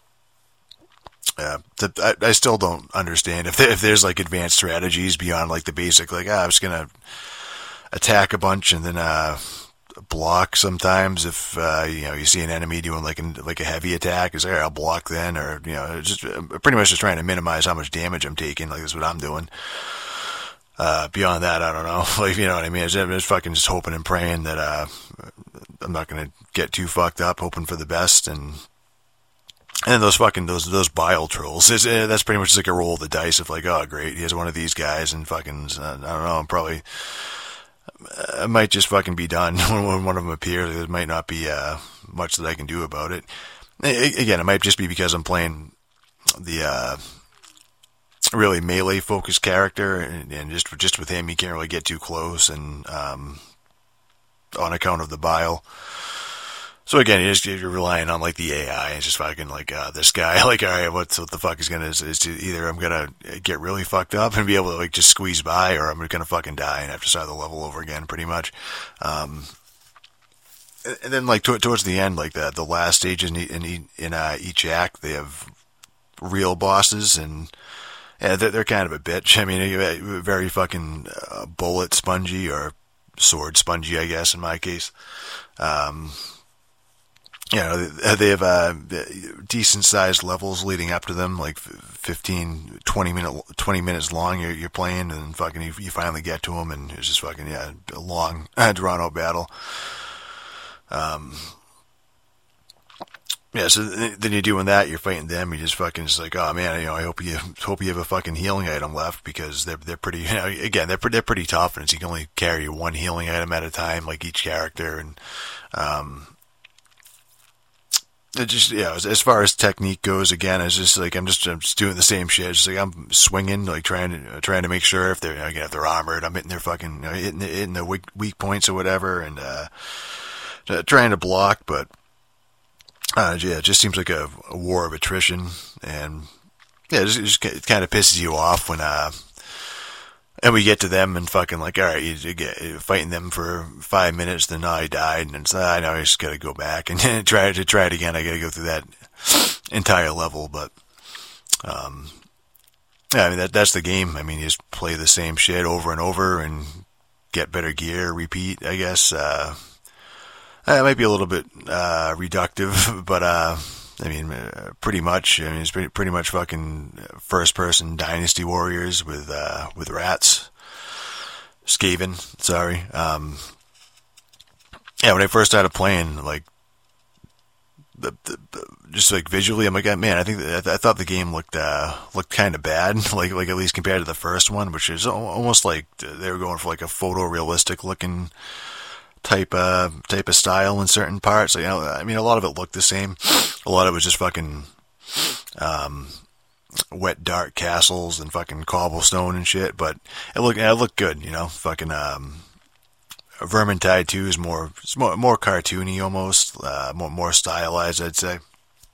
I still don't understand if there's like advanced strategies beyond like the basic, like, I'm just gonna attack a bunch and then block sometimes if you see an enemy doing like a heavy attack. Is I'll block then, or just pretty much just trying to minimize how much damage I'm taking. Like that's what I'm doing. Beyond that, I don't know. Like, you know what I mean? I'm just fucking just hoping and praying that I'm not gonna get too fucked up, hoping for the best. And those bile trolls, that's pretty much just like a roll of the dice of like, oh great, he has one of these guys, and fucking I don't know, I'm probably. I might just fucking be done when one of them appears. There might not be much that I can do about it. Again, it might just be because I'm playing the really melee focused character, and just with him, you can't really get too close, and on account of the bile. So again, you're relying on like the AI. It's just fucking like this guy. Like, all right, what the fuck is either I'm gonna get really fucked up and be able to like just squeeze by, or I'm gonna fucking die and have to start the level over again, pretty much. And then like towards the end, like the last stages in each act, they have real bosses, and they're kind of a bitch. I mean, very fucking bullet spongy, or sword spongy, I guess in my case. They have decent sized levels leading up to them, like 15, 20 minutes long. You're playing, and fucking you finally get to them, and it's just fucking a long drawn out battle. So then you're doing that, you're fighting them, you're just fucking just like, oh man, I hope you have a fucking healing item left, because they're pretty, again, they're pretty tough, and you can only carry one healing item at a time, like each character, and it just, as far as technique goes, again, it's just like I'm just doing the same shit. It's like I'm swinging, like trying to make sure if they're armored, I'm hitting their fucking hitting the weak points or whatever, and trying to block. But it just seems like a war of attrition, and it just kind of pisses you off when and we get to them and fucking like, all right, you get fighting them for 5 minutes, then I died, and it's, I know I just gotta go back and try it again. I gotta go through that entire level, but I mean that's the game. I mean, you just play the same shit over and over and get better gear, repeat. I guess it might be a little bit reductive, but I mean, pretty much. I mean, it's pretty much fucking first-person Dynasty Warriors with rats. Skaven, sorry. When I first started playing, like, just like visually, I'm like, man, I thought the game looked kind of bad, like at least compared to the first one, which is almost like they were going for like a photorealistic looking type of style in certain parts. Like, I mean, a lot of it looked the same. A lot of it was just fucking wet, dark castles and fucking cobblestone and shit. But it looked good, Fucking Vermintide 2 is more cartoony almost, more stylized, I'd say.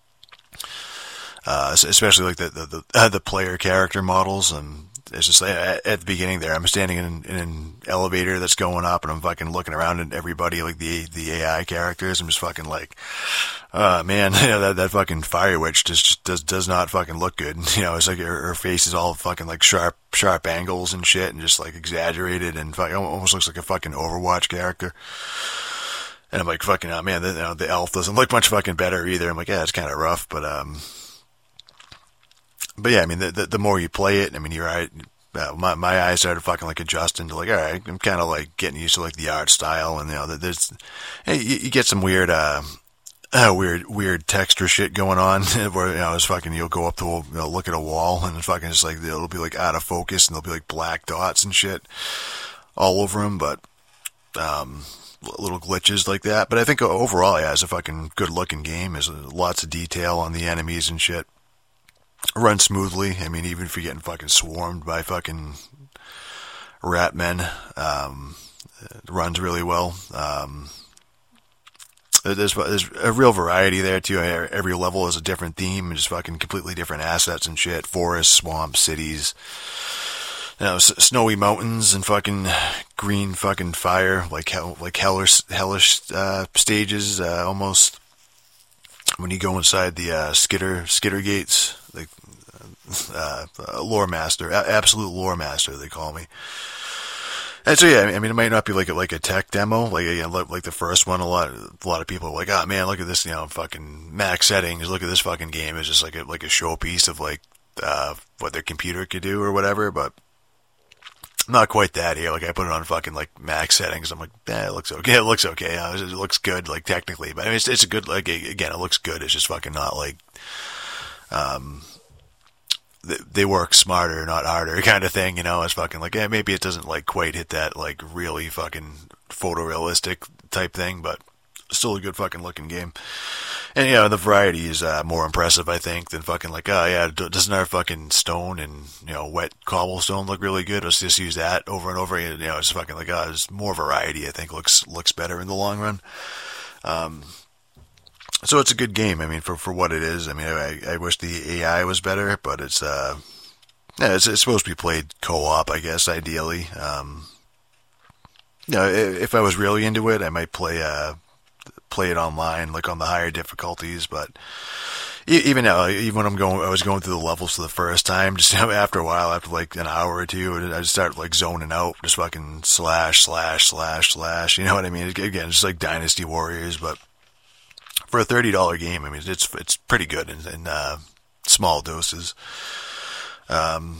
Especially like the player character models. It's just like at the beginning there, I'm standing in an elevator that's going up, and I'm fucking looking around at everybody, like the AI characters. I'm just fucking like, man, that fucking Fire Witch just does not fucking look good. It's like her face is all fucking like sharp angles and shit, and just like exaggerated, and almost looks like a fucking Overwatch character. And I'm like, fucking, oh man, the elf doesn't look much fucking better either. I'm like, yeah, it's kind of rough, but yeah, I mean, the more you play it, I mean, you're right. My eyes started fucking like adjusting to like, all right, I'm kind of like getting used to like the art style, and there's, hey, you get some weird weird texture shit going on where, it's fucking, you'll go up to, look at a wall and it's fucking just like, it'll be like out of focus and there'll be like black dots and shit all over them, but, little glitches like that. But I think overall, yeah, it's a fucking good looking game. There's lots of detail on the enemies and shit. Runs smoothly. I mean, even if you're getting fucking swarmed by fucking rat men, it runs really well. There's a real variety there too. Every level is a different theme, just fucking completely different assets and shit. Forests, swamps, cities, snowy mountains and fucking green fucking fire, like hellish stages. Almost when you go inside the skitter gates, like lore master, absolute lore master, they call me. And so yeah, I mean, it might not be like a tech demo, like the first one. A lot of people are like, oh man, look at this, fucking max settings. Look at this fucking game. It's just like a showpiece of like what their computer could do or whatever. But not quite that here. Like I put it on fucking like max settings. I'm like, it looks okay. It looks okay. It looks good, like technically. But I mean, it's a good, like, again, it looks good. It's just fucking not like they work smarter, not harder kind of thing, It's fucking like, yeah, maybe it doesn't like quite hit that like really fucking photorealistic type thing, but still a good fucking looking game. And the variety is more impressive, I think, than fucking like, oh yeah, doesn't our fucking stone and wet cobblestone look really good? Let's just use that over and over. It's fucking like, there's more variety. I think looks better in the long run. So it's a good game. I mean, for what it is. I mean, I wish the AI was better, but it's supposed to be played co-op, I guess, ideally. If I was really into it, I might play it online, like on the higher difficulties. But even now, even when I was going through the levels for the first time, just after a while, after like an hour or two, I just started like zoning out, just fucking slash. You know what I mean? Again, just like Dynasty Warriors, but for a $30 game, I mean, it's pretty good in small doses. The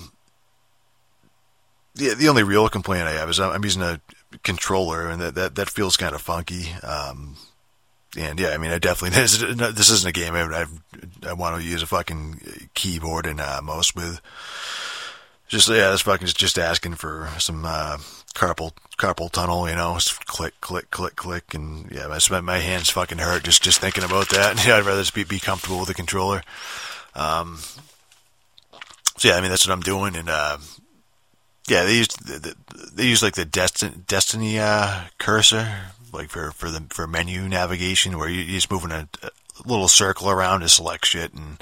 only real complaint I have is I'm using a controller, and that feels kind of funky. And yeah, I mean, I definitely this isn't a game I want to use a fucking keyboard and mouse with. This fucking just asking for some carpal tunnel, just click, and yeah, my hands fucking hurt just thinking about that. Yeah, I'd rather just be comfortable with the controller. So yeah, I mean, that's what I'm doing, and yeah, they use like the Destiny cursor, like for menu navigation, where you're just moving a little circle around to select shit, and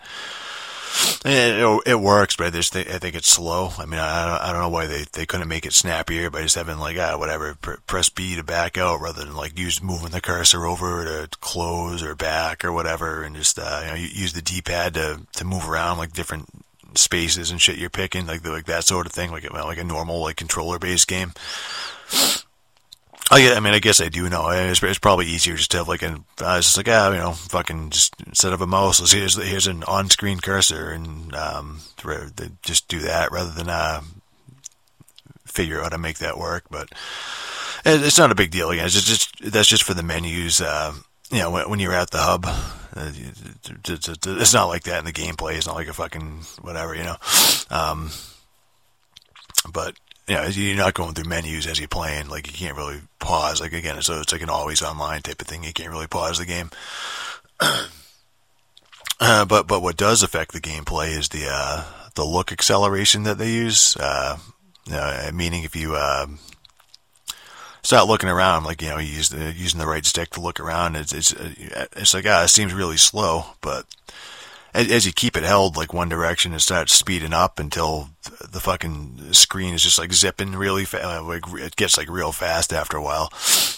it works, but I think it's slow. I mean, I don't know why they couldn't make it snappier by just having like, whatever, press B to back out rather than like moving the cursor over to close or back or whatever, and just use the D-pad to move around like different spaces and shit you're picking, like that sort of thing, like a normal like controller based game. Oh yeah, I mean, I guess I do know. It's probably easier just to have like it's just like, fucking just instead of a mouse, here's an on-screen cursor, and just do that rather than figure out how to make that work. But it's not a big deal. Again, that's just for the menus. When you're at the hub, it's not like that in the gameplay. It's not like a fucking whatever, But you're not going through menus as you're playing. Like, you can't really pause. Like, again, so it's like an always online type of thing. You can't really pause the game. But what does affect the gameplay is the look acceleration that they use. Meaning if you start looking around, like, using the right stick to look around, it's like, it seems really slow, but as you keep it held like one direction, it starts speeding up until the fucking screen is just like zipping really fast. Like, it gets like real fast after a while.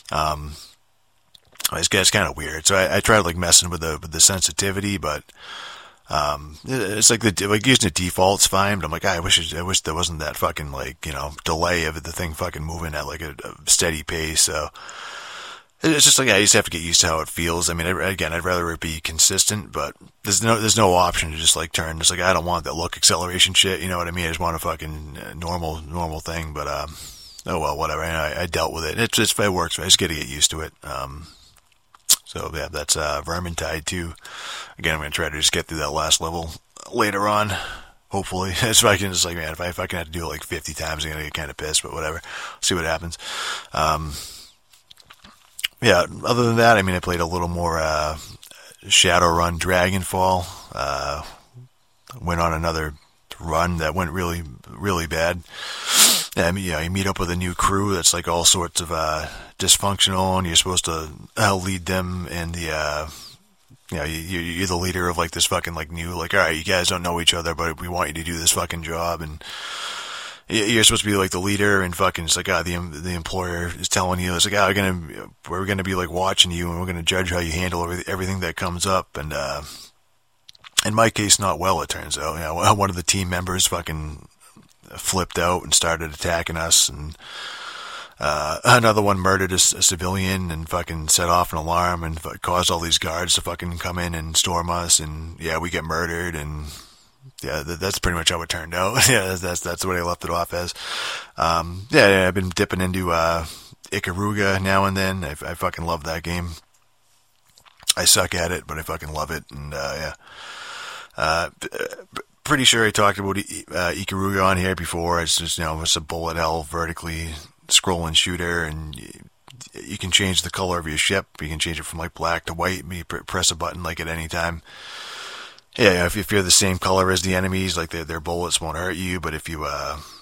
It's kind of weird. So I tried like messing with the sensitivity, but it's like using the default's fine. But I'm like, I wish there wasn't that fucking like delay of the thing fucking moving at like a steady pace. So it's just like, I just have to get used to how it feels. I mean, again, I'd rather it be consistent, but there's no option to just like turn. Just like, I don't want that look acceleration shit. You know what I mean? I just want a fucking normal thing. But oh well, whatever. I dealt with it. It works. I just got to get used to it. So So yeah, that's Vermintide 2. Again, I'm gonna try to just get through that last level later on. Hopefully, if I can just like, man, if I can have to do it like 50 times, I'm gonna get kind of pissed. But whatever, see what happens. Yeah. Other than that, I mean, I played a little more Shadowrun Dragonfall. Went on another run that went really, really bad. I mean, you meet up with a new crew that's like all sorts of dysfunctional, and you're supposed to lead them in the. You're the leader of like this fucking like new, like, all right, you guys don't know each other, but we want you to do this fucking job, and you're supposed to be like the leader, and fucking it's like, the employer is telling you, it's like, we're gonna be like watching you, and we're gonna judge how you handle everything that comes up, and in my case, not well, it turns out. One of the team members fucking flipped out and started attacking us, and another one murdered a civilian and fucking set off an alarm and caused all these guards to fucking come in and storm us, and yeah, we get murdered, and yeah, that's pretty much how it turned out. Yeah, that's what I left it off as. I've been dipping into Ikaruga now and then. I fucking love that game. I suck at it, but I fucking love it, and pretty sure I talked about Ikaruga on here before. It's just, it's a bullet hell vertically scrolling shooter, and you can change the color of your ship. You can change it from like black to white. You press a button like at any time. Yeah, if you're the same color as the enemies, like their bullets won't hurt you. But if you're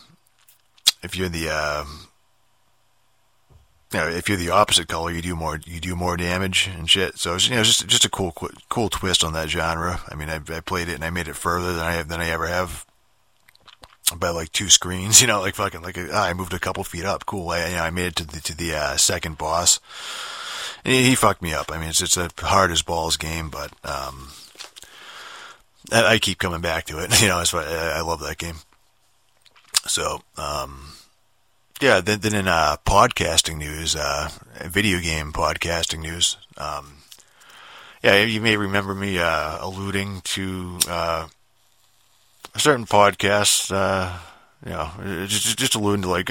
the opposite color, you do more damage and shit. So it's, just a cool twist on that genre. I mean, I played it and I made it further than I ever have by like 2 screens. Like fucking I moved a couple feet up. Cool. I made it to the second boss. And he fucked me up. I mean, it's a hard as balls game, but I keep coming back to it. That's why I love that game. So. Yeah, then in podcasting news, video game podcasting news, you may remember me alluding to a certain podcast, just alluding to like,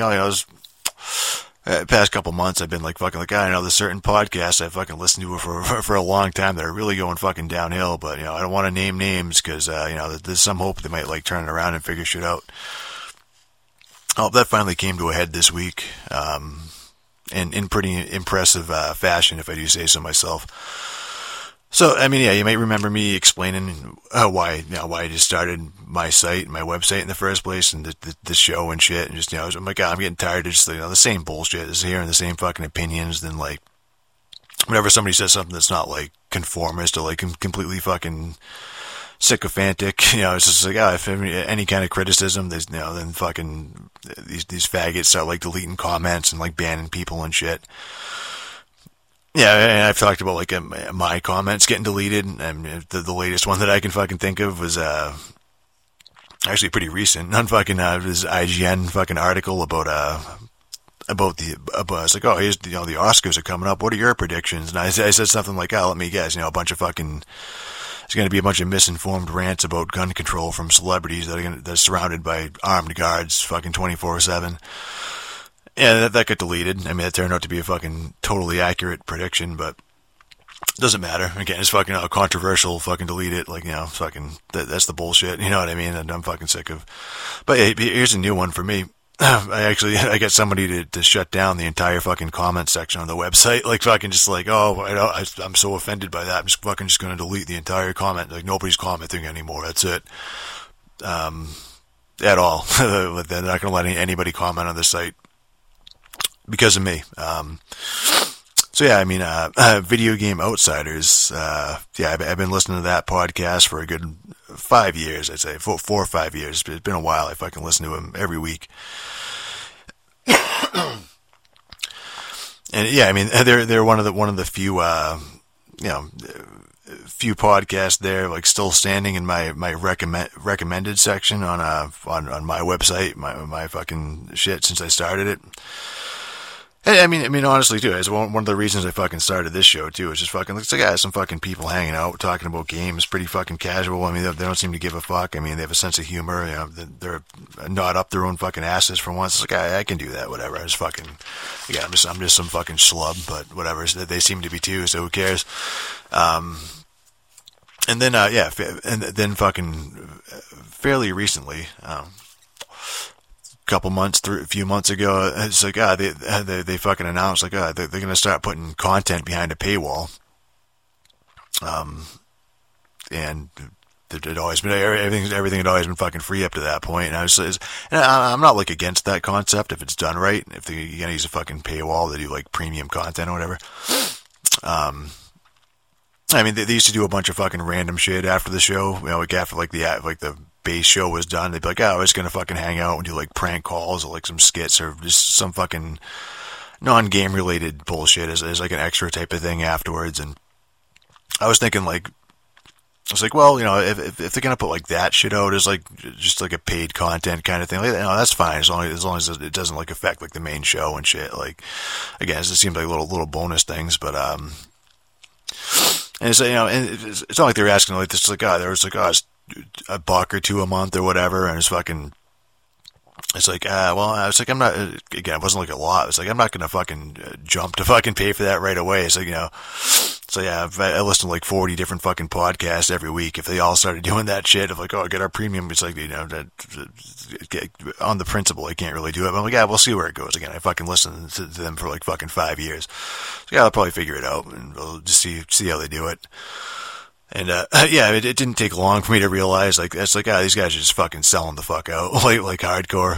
past couple months I've been like fucking like, I know there's certain podcasts I fucking listened to for a long time that are really going fucking downhill, but I don't want to name names because there's some hope they might like turn it around and figure shit out. Oh, that finally came to a head this week, in pretty impressive fashion, if I do say so myself. So, I mean, yeah, you might remember me explaining why I just started my site, my website in the first place, and the show and shit, and just, I'm like, I'm getting tired of just, the same bullshit, just hearing the same fucking opinions, then, like, whenever somebody says something that's not, like, conformist or, like, completely fucking sycophantic, it's just like, if any kind of criticism, there's, then fucking these faggots start like deleting comments and like banning people and shit. Yeah, and I've talked about like my comments getting deleted, and the latest one that I can fucking think of was actually pretty recent. On fucking this IGN fucking article about it's like, here's the Oscars are coming up. What are your predictions? And I said something like, let me guess, a bunch of fucking. There's going to be a bunch of misinformed rants about gun control from celebrities that's surrounded by armed guards fucking 24/7. Yeah, that got deleted. I mean, that turned out to be a fucking totally accurate prediction, but it doesn't matter. Again, it's fucking controversial. Fucking delete it. Like, fucking, that's the bullshit. You know what I mean? And I'm fucking sick of. But hey, here's a new one for me. I got somebody to shut down the entire fucking comment section on the website. Like fucking just like, I'm so offended by that. I'm just going to delete the entire comment. Like nobody's commenting anymore. That's it. At all. They're not going to let anybody comment on the site because of me. So yeah, I mean, Video Game Outsiders. I've been listening to that podcast for a good 5 years, I'd say 4 or 5 years. It's been a while. I fucking listen to him every week. And yeah, I mean, they're one of the few, few podcasts there, like still standing in my recommended section on my website, my fucking shit since I started it. I mean, honestly, too, it's one of the reasons I fucking started this show, too. It's just fucking, it's like, I have some fucking people hanging out, talking about games, pretty fucking casual. I mean, they don't seem to give a fuck. I mean, they have a sense of humor. You know, they're not up their own fucking asses for once. It's like, I can do that, whatever. I just fucking, yeah, I'm just some fucking schlub, but whatever. They seem to be, too, so who cares? And then, yeah, and then fucking fairly recently, a few months ago, it's like, they fucking announced, like, they're going to start putting content behind a paywall. And it had always been, everything had always been fucking free up to that point. And I'm not, like, against that concept if it's done right. If you're going to use a fucking paywall to do, like, premium content or whatever. I mean, they used to do a bunch of fucking random shit after the show, you know, like after the base show was done. They'd be like, oh, we're just gonna fucking hang out and do like prank calls or like some skits or just some fucking non-game related bullshit as like an extra type of thing afterwards. And I was thinking, like, I was like, well, you know, if they're gonna put like that shit out as like just like a paid content kind of thing, like, you know, that's fine as long as it doesn't like affect like the main show and shit. Like, again, it seems like little bonus things, but and it's, you know, and it's not like they're asking like this, like, there was like, it's a buck or two a month or whatever, and it's fucking, it's like, well, I was like, I'm not, again, it wasn't like a lot. It's like, I'm not gonna fucking jump to fucking pay for that right away. It's like, you know, so yeah, I listen to like 40 different fucking podcasts every week. If they all started doing that shit of like, oh, get our premium, it's like, you know, on the principle, I can't really do it. But I'm like, yeah, we'll see where it goes. Again, I fucking listened to them for like fucking 5 years. So yeah, I'll probably figure it out and we'll just see how they do it. And, yeah, it didn't take long for me to realize, like, it's like, these guys are just fucking selling the fuck out, like hardcore.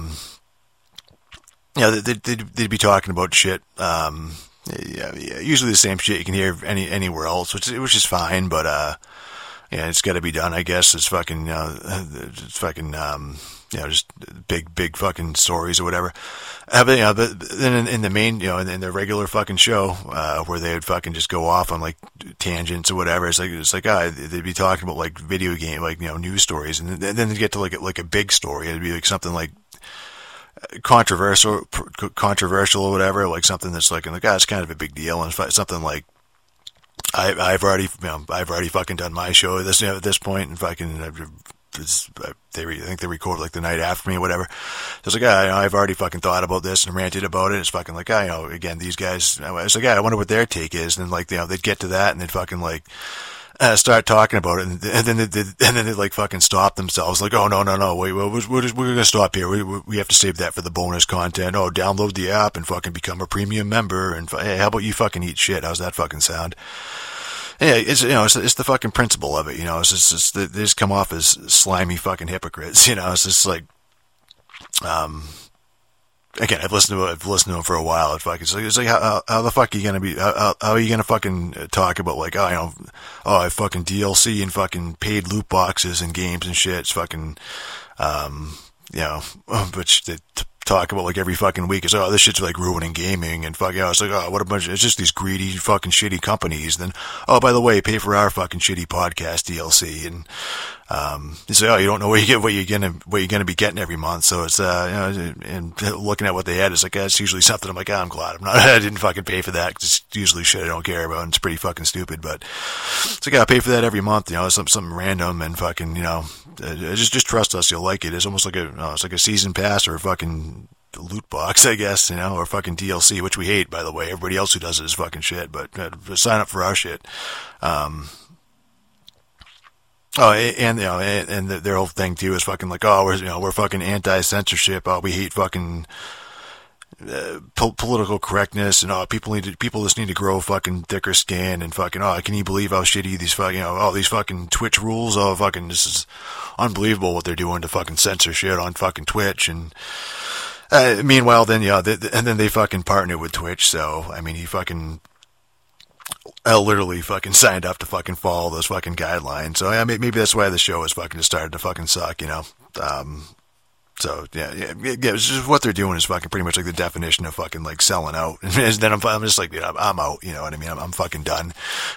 You know, they'd be talking about shit, yeah, usually the same shit you can hear anywhere else, which is fine, but, yeah, it's gotta be done, I guess. It's fucking, you know, just big fucking stories or whatever. But, you know, but then in the main, you know, in the regular fucking show, where they would fucking just go off on like tangents or whatever, it's like, they'd be talking about like video game, like, you know, news stories, and then they'd get to like a big story. It'd be like something like controversial or whatever, like something that's like, it's kind of a big deal, and something like, I've already fucking done my show at this point, and fucking, I think they record like the night after me or whatever. So it's like, I've already fucking thought about this and ranted about it. It's fucking like, you know, again, these guys, it's like, I wonder what their take is. And then, like, you know, they'd get to that and they'd fucking like, start talking about it, and then they like fucking stop themselves, like, oh, no, wait, we're gonna stop here. We have to save that for the bonus content. Oh, download the app and fucking become a premium member. And hey, how about you fucking eat shit? How's that fucking sound? Yeah, it's, you know, it's the fucking principle of it, you know. It's just they just come off as slimy fucking hypocrites, you know. It's just like, again, I've listened to them for a while. It's like how the fuck are you gonna be? How are you gonna fucking talk about like, oh, you know, oh, I fucking DLC and fucking paid loot boxes and games and shit. It's fucking, you know, which they talk about like every fucking week is, oh, this shit's like ruining gaming and fuck, yeah, it's like, oh, what a bunch of, it's just these greedy fucking shitty companies. Then, oh, by the way, pay for our fucking shitty podcast DLC. And you say, oh, you don't know what you're gonna be getting every month. So it's, you know, and looking at what they had, it's like, that's usually something I'm like, I'm glad I didn't fucking pay for that, 'cause it's usually shit I don't care about, and it's pretty fucking stupid. But it's like, I pay for that every month, you know, something random, and fucking, you know, just trust us, you'll like it. It's almost like it's like a season pass or a fucking loot box, I guess, you know, or fucking DLC, which we hate, by the way. Everybody else who does it is fucking shit, but sign up for our shit. Oh, and, you know, and their whole thing too is fucking like, oh, we're fucking anti-censorship. Oh, we hate fucking political correctness, and oh, people just need to grow fucking thicker skin, and fucking, oh, can you believe how shitty these fucking, you know, all these fucking Twitch rules? Oh, fucking, this is unbelievable what they're doing to fucking censor shit on fucking Twitch. And meanwhile, then, yeah, and then they fucking partner with Twitch. So I mean, he fucking literally fucking signed up to fucking follow those fucking guidelines. So yeah, maybe that's why the show has fucking just started to fucking suck, you know. So yeah, it's just what they're doing is fucking pretty much like the definition of fucking like selling out. And then I'm just like, you know, I'm out, you know what I mean? I'm fucking done.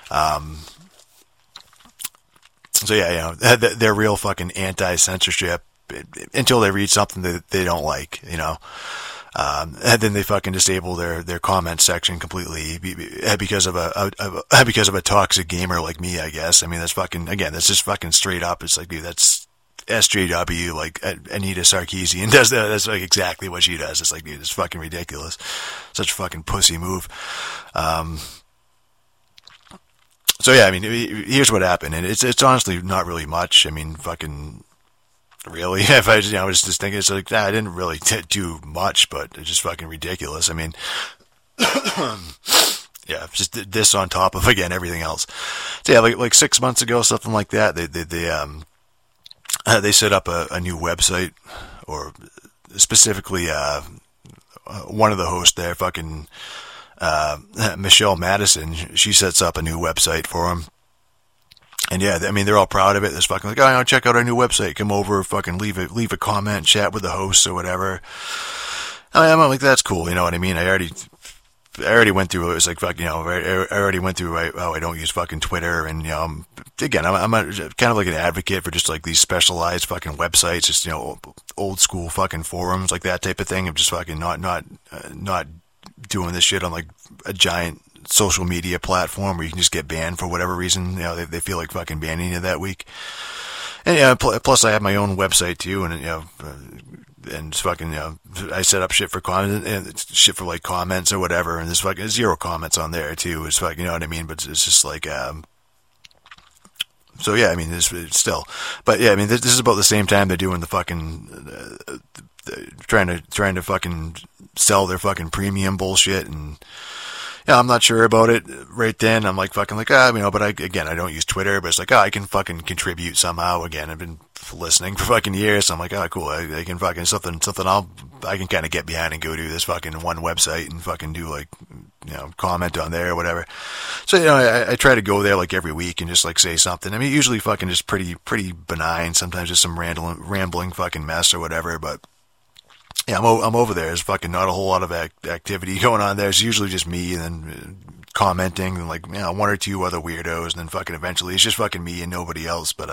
So yeah, you know, they're real fucking anti-censorship until they read something that they don't like, you know. And then they fucking disable their comment section completely because of a toxic gamer like me, I guess. I mean, that's just fucking straight up. It's like, dude, that's SJW, like Anita Sarkeesian does that. That's like exactly what she does. It's like, dude, it's fucking ridiculous. Such a fucking pussy move. So yeah, I mean, here's what happened, and it's honestly not really much. I mean, fucking really, if I was just thinking, it's like, I didn't really do much, but it's just fucking ridiculous. I mean, yeah, just this on top of, again, everything else. So yeah, like 6 months ago, something like that, they set up a new website, or specifically, one of the hosts there, fucking, Michelle Madison, she sets up a new website for them. And yeah, I mean, they're all proud of it. They're fucking like, oh, check out our new website. Come over, fucking leave a comment, chat with the hosts or whatever. I'm like, that's cool. You know what I mean? I already went through it. It was like, fuck, I already went through how I don't use fucking Twitter. And, again, I'm kind of like an advocate for just like these specialized fucking websites, just, old school fucking forums, like that type of thing. I'm just fucking not doing this shit on like a giant social media platform where you can just get banned for whatever reason. They feel like fucking banning you that week. And yeah, plus I have my own website too, and and it's fucking, I set up shit for comments, and shit for like comments or whatever, and there's fucking 0 comments on there too. It's fucking, you know what I mean? But it's just like, so yeah, I mean, it's still, but yeah, I mean, this is about the same time they're doing the fucking, trying to fucking sell their fucking premium bullshit, and I'm not sure about it right then. I'm like fucking like, but I don't use Twitter, but it's like, I can fucking contribute somehow. Again, I've been listening for fucking years, so I'm like, cool, I can fucking something I can kind of get behind and go to this fucking one website and fucking do like, comment on there or whatever. So, I try to go there like every week and just like say something. I mean, usually fucking just pretty benign, sometimes just some rambling fucking mess or whatever, but yeah, I'm over there. There's fucking not a whole lot of activity going on there. It's usually just me and then commenting and like, one or two other weirdos, and then fucking eventually it's just fucking me and nobody else. But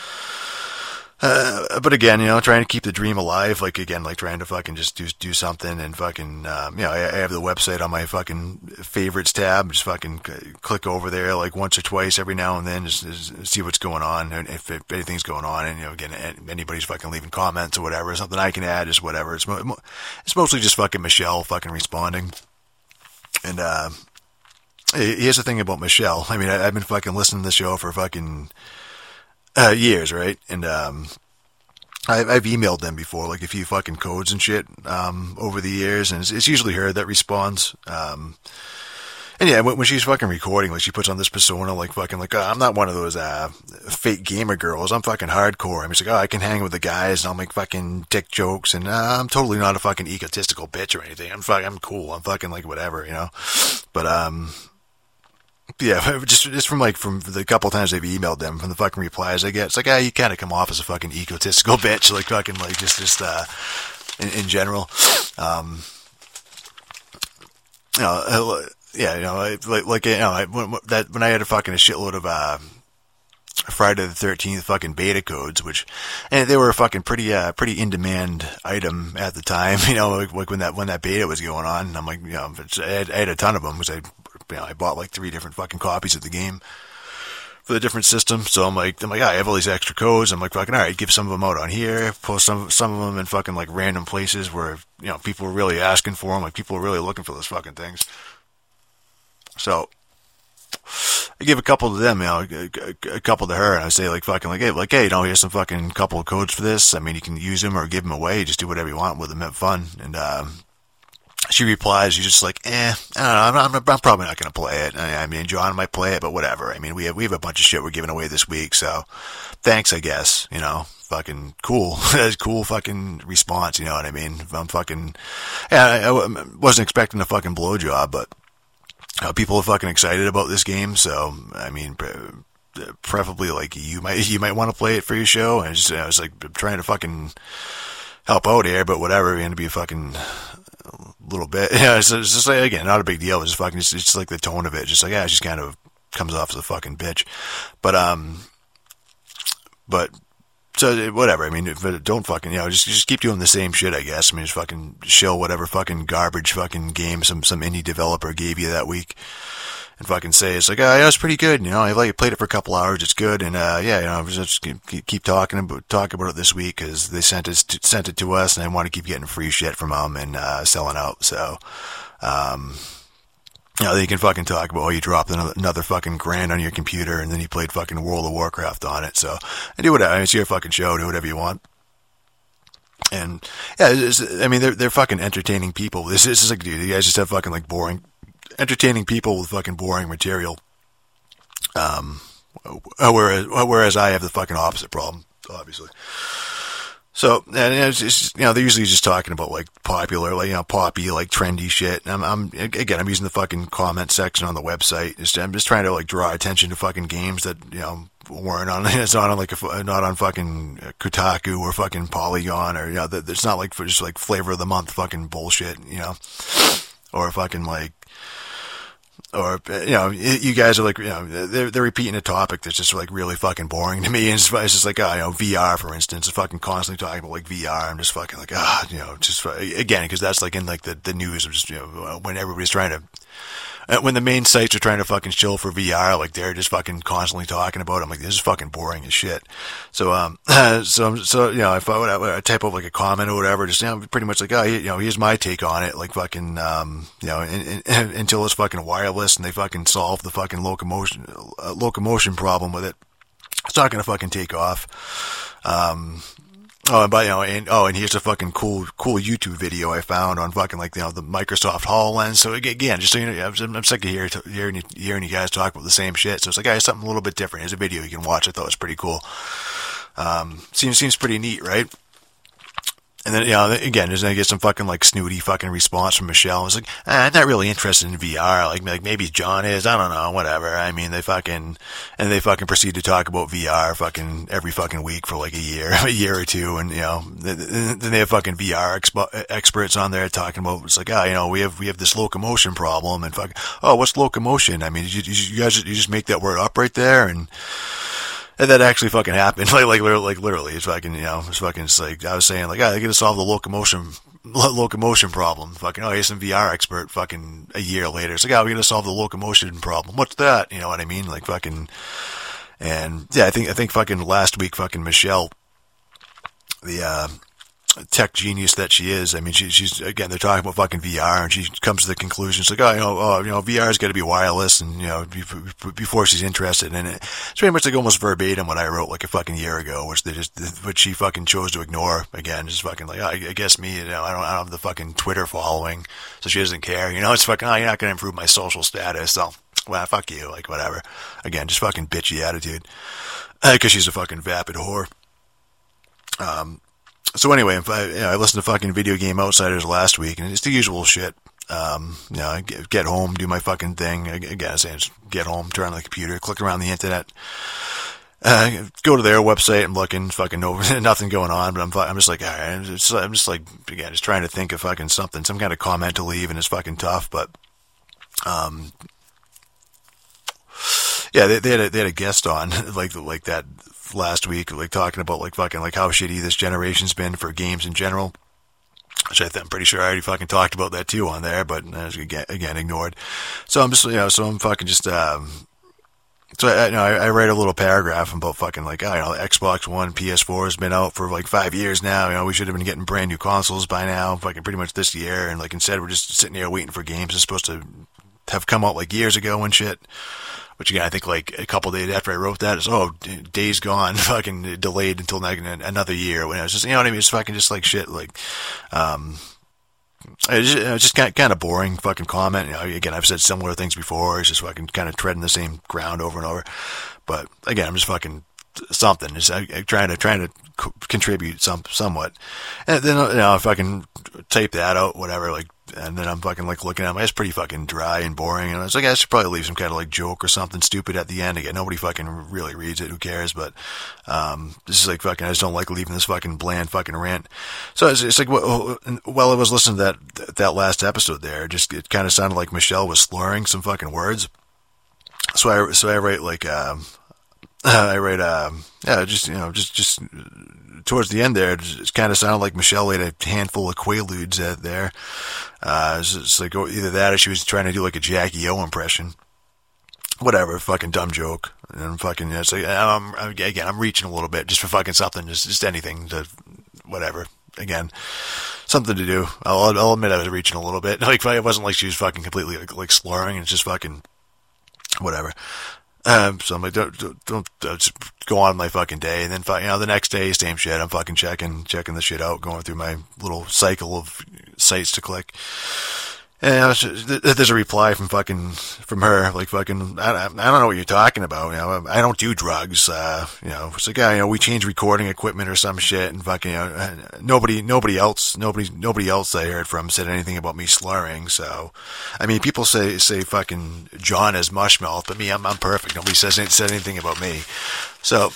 again, trying to keep the dream alive. Like again, like trying to fucking just do something, and fucking, I have the website on my fucking favorites tab. Just fucking click over there like once or twice every now and then, just see what's going on, and if anything's going on, and again, anybody's fucking leaving comments or whatever, something I can add, just whatever. It's mostly just fucking Michelle fucking responding. And here's the thing about Michelle. I mean, I've been fucking listening to the show for fucking years, right? And I've emailed them before, like a few fucking codes and shit over the years, and it's usually her that responds. And yeah, when she's fucking recording, like she puts on this persona, like fucking like, I'm not one of those fake gamer girls. I'm fucking hardcore. I mean, she's like, I can hang with the guys and I'll make fucking dick jokes, and I'm totally not a fucking egotistical bitch or anything. I'm cool. I'm fucking like whatever, But yeah, just from the couple times they've emailed them, from the fucking replies I get, it's like, you kind of come off as a fucking egotistical bitch, like fucking like just in general. When I had a fucking shitload of Friday the 13th fucking beta codes, and they were a fucking pretty in demand item at the time, like when that beta was going on. And I'm like, I had a ton of them, because I bought like 3 different fucking copies of the game for the different systems. So I'm like, I have all these extra codes. I'm like, fucking, all right, give some of them out on here, post some of them in fucking like random places where, people were really asking for them. Like people were really looking for those fucking things. So I give a couple to them, a couple to her, and I say like fucking like, hey, here's some fucking couple of codes for this. I mean, you can use them or give them away. Just do whatever you want with them. Have fun. And, she replies, she's just like, I don't know, I'm probably not going to play it. I mean, John might play it, but whatever. I mean, we have a bunch of shit we're giving away this week, so thanks, I guess, fucking cool. That's cool fucking response, you know what I mean? I'm fucking, I wasn't expecting a fucking blowjob, but people are fucking excited about this game, so, I mean, preferably, like, you might want to play it for your show, and I was like, trying to fucking help out here, but whatever, you're going to be fucking little bit. It's just like, again, not a big deal. It's just fucking, it's just like the tone of it. Just like, she kind of comes off as a fucking bitch. But So whatever. I mean, don't fucking, just keep doing the same shit, I guess. I mean, just fucking shill whatever fucking garbage fucking game some indie developer gave you that week. And fucking say, it's like, it's pretty good, I played it for a couple hours, it's good, and just keep talking about it this week, because they sent it to us, and I want to keep getting free shit from them, and selling out, so, they can fucking talk about, you dropped another fucking grand on your computer, and then you played fucking World of Warcraft on it, so, and do whatever, it's your fucking show, do whatever you want. And, they're fucking entertaining people. This is like, dude, you guys just have fucking, like, entertaining people with fucking boring material. Whereas I have the fucking opposite problem, obviously. So, and it's just, they're usually just talking about, like, popular, like, poppy, like, trendy shit. And I'm using the fucking comment section on the website. I'm just trying to, like, draw attention to fucking games that, weren't on, it's not on fucking Kotaku or fucking Polygon, or, it's not like for just, like, flavor of the month fucking bullshit, or fucking, like, or, you guys are like, they're repeating a topic that's just like really fucking boring to me. And it's just like, VR, for instance, is fucking constantly talking about like VR. I'm just fucking like, just again, because that's like in like the news of just, when everybody's trying to, when the main sites are trying to fucking chill for VR, like they're just fucking constantly talking about it. I'm like, this is fucking boring as shit. So, if I type up like a comment or whatever, just, pretty much like, here's my take on it. Like fucking, until it's fucking wireless and they fucking solve the fucking locomotion problem with it, it's not going to fucking take off. And here's a fucking cool YouTube video I found on fucking like, the Microsoft HoloLens. So again, just so you know, I'm sick of hearing you guys talk about the same shit. So it's like, it's something a little bit different. Here's a video you can watch. I thought it was pretty cool. Seems pretty neat, right? And then, again, I get some fucking, like, snooty fucking response from Michelle. It's like, I'm not really interested in VR. Like maybe John is. I don't know. Whatever. I mean, they fucking proceed to talk about VR fucking every fucking week for, like, a year or two. And, then they have fucking VR experts on there talking about, it's like, we have this locomotion problem. And fucking, what's locomotion? I mean, you just make that word up right there? And that actually fucking happened. Like literally, it's fucking, it's like, I was saying, like, they gotta solve the locomotion problem. Fucking, here's some VR expert fucking a year later. It's like, we gotta solve the locomotion problem. What's that? You know what I mean? Like fucking, and yeah, I think fucking last week, fucking Michelle, the, tech genius that she is. I mean, she's again, they're talking about fucking VR, and she comes to the conclusion, it's like, VR's got to be wireless, and before she's interested in it. It's pretty much like almost verbatim what I wrote like a fucking year ago, which she fucking chose to ignore. Again, just fucking like, I guess me, I don't have the fucking Twitter following, so she doesn't care. It's fucking, you're not gonna improve my social status, so well, fuck you, like whatever. Again, just fucking bitchy attitude, because she's a fucking vapid whore. So anyway, I listened to fucking Video Game Outsiders last week, and it's the usual shit. I get home, do my fucking thing. Again, I say just get home, turn on the computer, click around the internet, go to their website. I'm looking, fucking nothing going on, but I'm just like, all right, I'm just like, again, just trying to think of fucking something, some kind of comment to leave, and it's fucking tough. But yeah, they had a guest on like that last week, like talking about like fucking like how shitty this generation's been for games in general, which I'm pretty sure I already fucking talked about that too on there, but again ignored. So I'm just I'm fucking just so I write a little paragraph about fucking like, Xbox One, PS4 has been out for like 5 years now. We should have been getting brand new consoles by now, fucking pretty much this year, and like instead we're just sitting here waiting for games that's supposed to have come out like years ago and shit. Which again, I think like a couple days after I wrote that, it's, Days Gone, fucking delayed until like another year. When I was just, what I mean? It's fucking just like shit, like, it's just kind of boring fucking comment. Again, I've said similar things before. It's just fucking kind of treading the same ground over and over. But again, I'm just fucking something. Just trying to contribute somewhat. And then, I fucking type that out, whatever, like, and then I'm fucking like looking at it, it's pretty fucking dry and boring, and I was like, I should probably leave some kind of like joke or something stupid at the end. Again, nobody fucking really reads it, who cares, but this is like fucking, I just don't like leaving this fucking bland fucking rant. So it's like, while I was listening to that last episode there, it kind of sounded like Michelle was slurring some fucking words. So I write like, I write, just towards the end there, it kind of sounded like Michelle ate a handful of Quaaludes there. It's like either that or she was trying to do like a Jackie O impression. Whatever, fucking dumb joke. And I'm fucking, it's like, I'm reaching a little bit just for fucking something, just anything to, whatever. Again, something to do. I'll admit I was reaching a little bit. Like, it wasn't like she was fucking completely like slurring. It's just fucking whatever. So I'm like, don't just go on my fucking day. And then, the next day, same shit. I'm fucking checking the shit out, going through my little cycle of sites to click. And there's a reply from her, like fucking, I don't know what you're talking about. I don't do drugs. It's like, we change recording equipment or some shit, and fucking, nobody else I heard from said anything about me slurring. So, I mean, people say fucking John is mushmouth, but me, I'm perfect. Nobody said anything about me. So,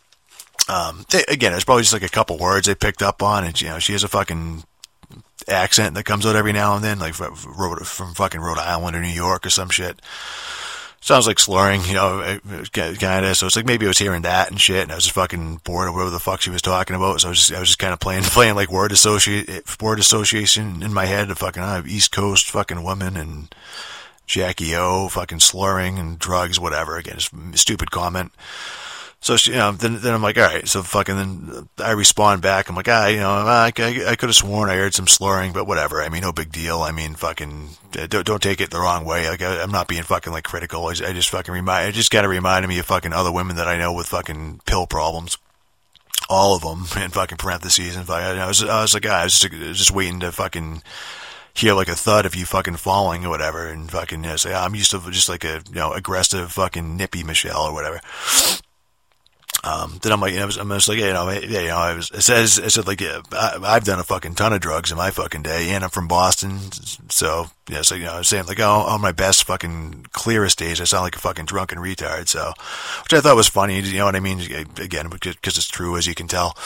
again, there's probably just like a couple words they picked up on, and she has a fucking accent that comes out every now and then, like from fucking Rhode Island or New York or some shit. Sounds like slurring, kind of. So it's like maybe I was hearing that and shit, and I was just fucking bored of whatever the fuck she was talking about. So I was just kind of playing like word association in my head of fucking East Coast fucking woman and Jackie O, fucking slurring and drugs, whatever. Again, just a stupid comment. So she, then I'm like, all right. So fucking then I respond back. I'm like, I could have sworn I heard some slurring, but whatever. I mean, no big deal. I mean, fucking don't take it the wrong way. Like I'm not being fucking like critical. I just kind of reminded me of fucking other women that I know with fucking pill problems. All of them in fucking parentheses. And I was just waiting to fucking hear like a thud of you fucking falling or whatever, and fucking say I'm used to just like a aggressive fucking nippy Michelle or whatever. Then I'm like, I was like, I said like, I've done a fucking ton of drugs in my fucking day, and I'm from Boston, so so I was saying like, on my best fucking clearest days, I sound like a fucking drunken retard, so, which I thought was funny, you know what I mean? Again, because it's true, as you can tell.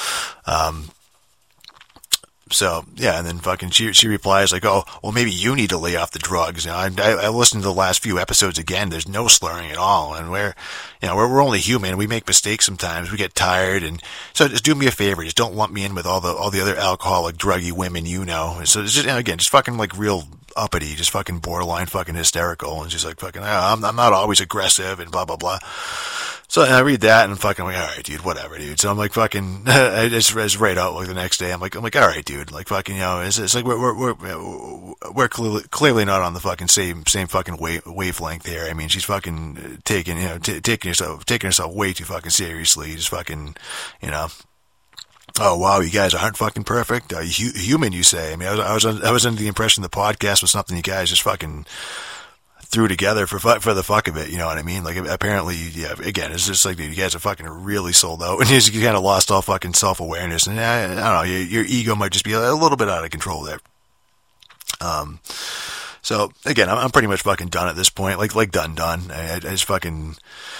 So, yeah, and then fucking she replies like, oh, well, maybe you need to lay off the drugs. I listened to the last few episodes again. There's no slurring at all. And we're only human. We make mistakes sometimes. We get tired. And so just do me a favor. Just don't lump me in with all the other alcoholic, druggy women, So it's just, again, just fucking like real uppity, just fucking borderline fucking hysterical. And she's like fucking, I'm not always aggressive and blah, blah, blah. So I read that and fucking like, all right, dude, whatever, dude. So I'm like fucking, it's right out like the next day. I'm like, all right, dude, like fucking, it's like we're clearly not on the fucking same fucking wavelength here. I mean, she's fucking taking herself way too fucking seriously. Just fucking, oh wow, you guys aren't fucking perfect. Human, you say? I mean, I was under the impression the podcast was something you guys just fucking threw together for the fuck of it, you know what I mean? Like, apparently, yeah, again, it's just like, dude, you guys are fucking really sold out, and you kind of lost all fucking self-awareness, and I don't know, your ego might just be a little bit out of control there. So, again, I'm pretty much fucking done at this point, like done. I just fucking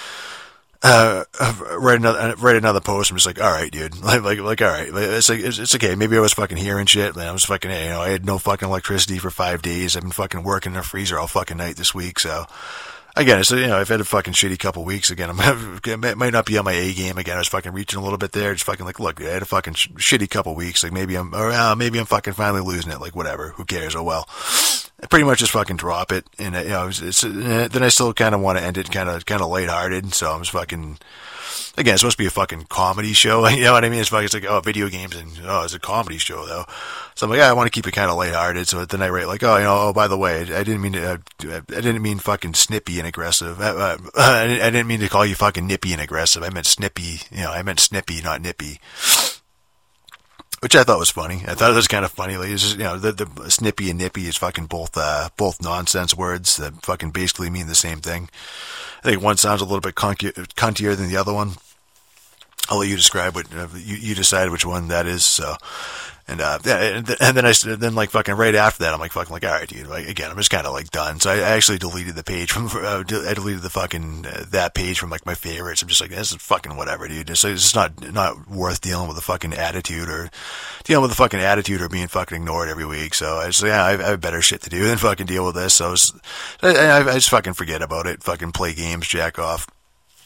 write another post. I'm just like, all right, dude. Like, all right. It's okay. Maybe I was fucking hearing shit. Man, I was fucking, I had no fucking electricity for 5 days. I've been fucking working in a freezer all fucking night this week. So, again, so, I've had a fucking shitty couple weeks. Again, I might not be on my A game. Again, I was fucking reaching a little bit there. Just fucking like, look, I had a fucking shitty couple weeks. Like, maybe I'm fucking finally losing it. Like, whatever. Who cares? Oh, well. I pretty much just fucking drop it, and then I still kind of want to end it kind of lighthearted. So I'm just fucking, again, it's supposed to be a fucking comedy show. You know what I mean? It's like, oh, video games, and it's a comedy show though. So I'm like, I want to keep it kind of lighthearted. So then I write like, oh, by the way, I didn't mean fucking snippy and aggressive. I didn't mean to call you fucking nippy and aggressive. I meant snippy. I meant snippy, not nippy. Which I thought was funny. I thought it was kind of funny. Like, it's just, the snippy and nippy is fucking both nonsense words that fucking basically mean the same thing. I think one sounds a little bit cuntier than the other one. I'll let you describe what you decide which one that is. So, and then like fucking right after that, I'm like fucking like, all right, dude. Like, again, I'm just kind of like done. So I actually deleted the page from I deleted the fucking that page from like my favorites. I'm just like, this is fucking whatever, dude. It's just not worth dealing with the fucking attitude or being fucking ignored every week. So I just I have better shit to do than fucking deal with this. So I just fucking forget about it. Fucking play games, jack off.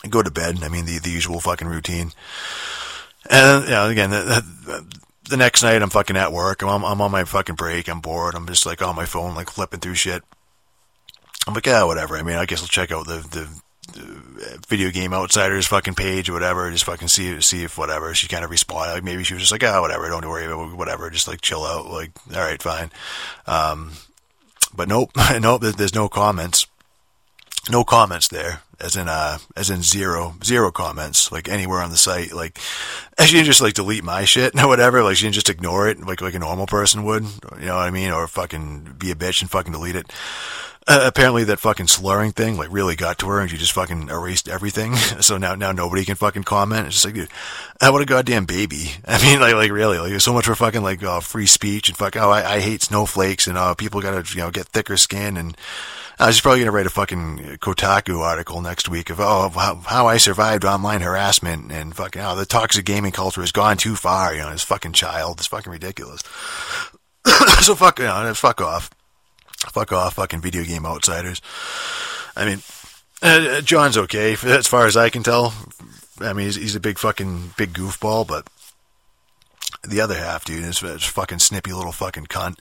go to bed. I mean, the usual fucking routine. And, again, the next night I'm fucking at work. I'm on my fucking break. I'm bored. I'm just like on my phone, like flipping through shit. I'm like, yeah, whatever. I mean, I guess I'll check out the Video Game Outsiders fucking page or whatever. Just fucking see if whatever. She kind of responded. Like maybe she was just like, whatever. Don't worry about it, whatever. Just like chill out. Like, all right, fine. But nope. There's no comments. No comments there, as in zero comments, like anywhere on the site. Like, she didn't just like delete my shit or whatever. Like, she didn't just ignore it like a normal person would. You know what I mean? Or fucking be a bitch and fucking delete it. Apparently that fucking slurring thing like really got to her, and she just fucking erased everything. So now nobody can fucking comment. It's just like, dude, what a goddamn baby. I mean, like really, like so much for fucking like free speech and fuck. I hate snowflakes and people gotta get thicker skin and. She's probably going to write a fucking Kotaku article next week of how I survived online harassment and fucking the toxic gaming culture has gone too far. This fucking child. It's fucking ridiculous. So fuck off. Fuck off, fucking Video Game Outsiders. I mean, John's okay as far as I can tell. I mean, he's a big goofball, but the other half, dude, is fucking snippy little fucking cunt.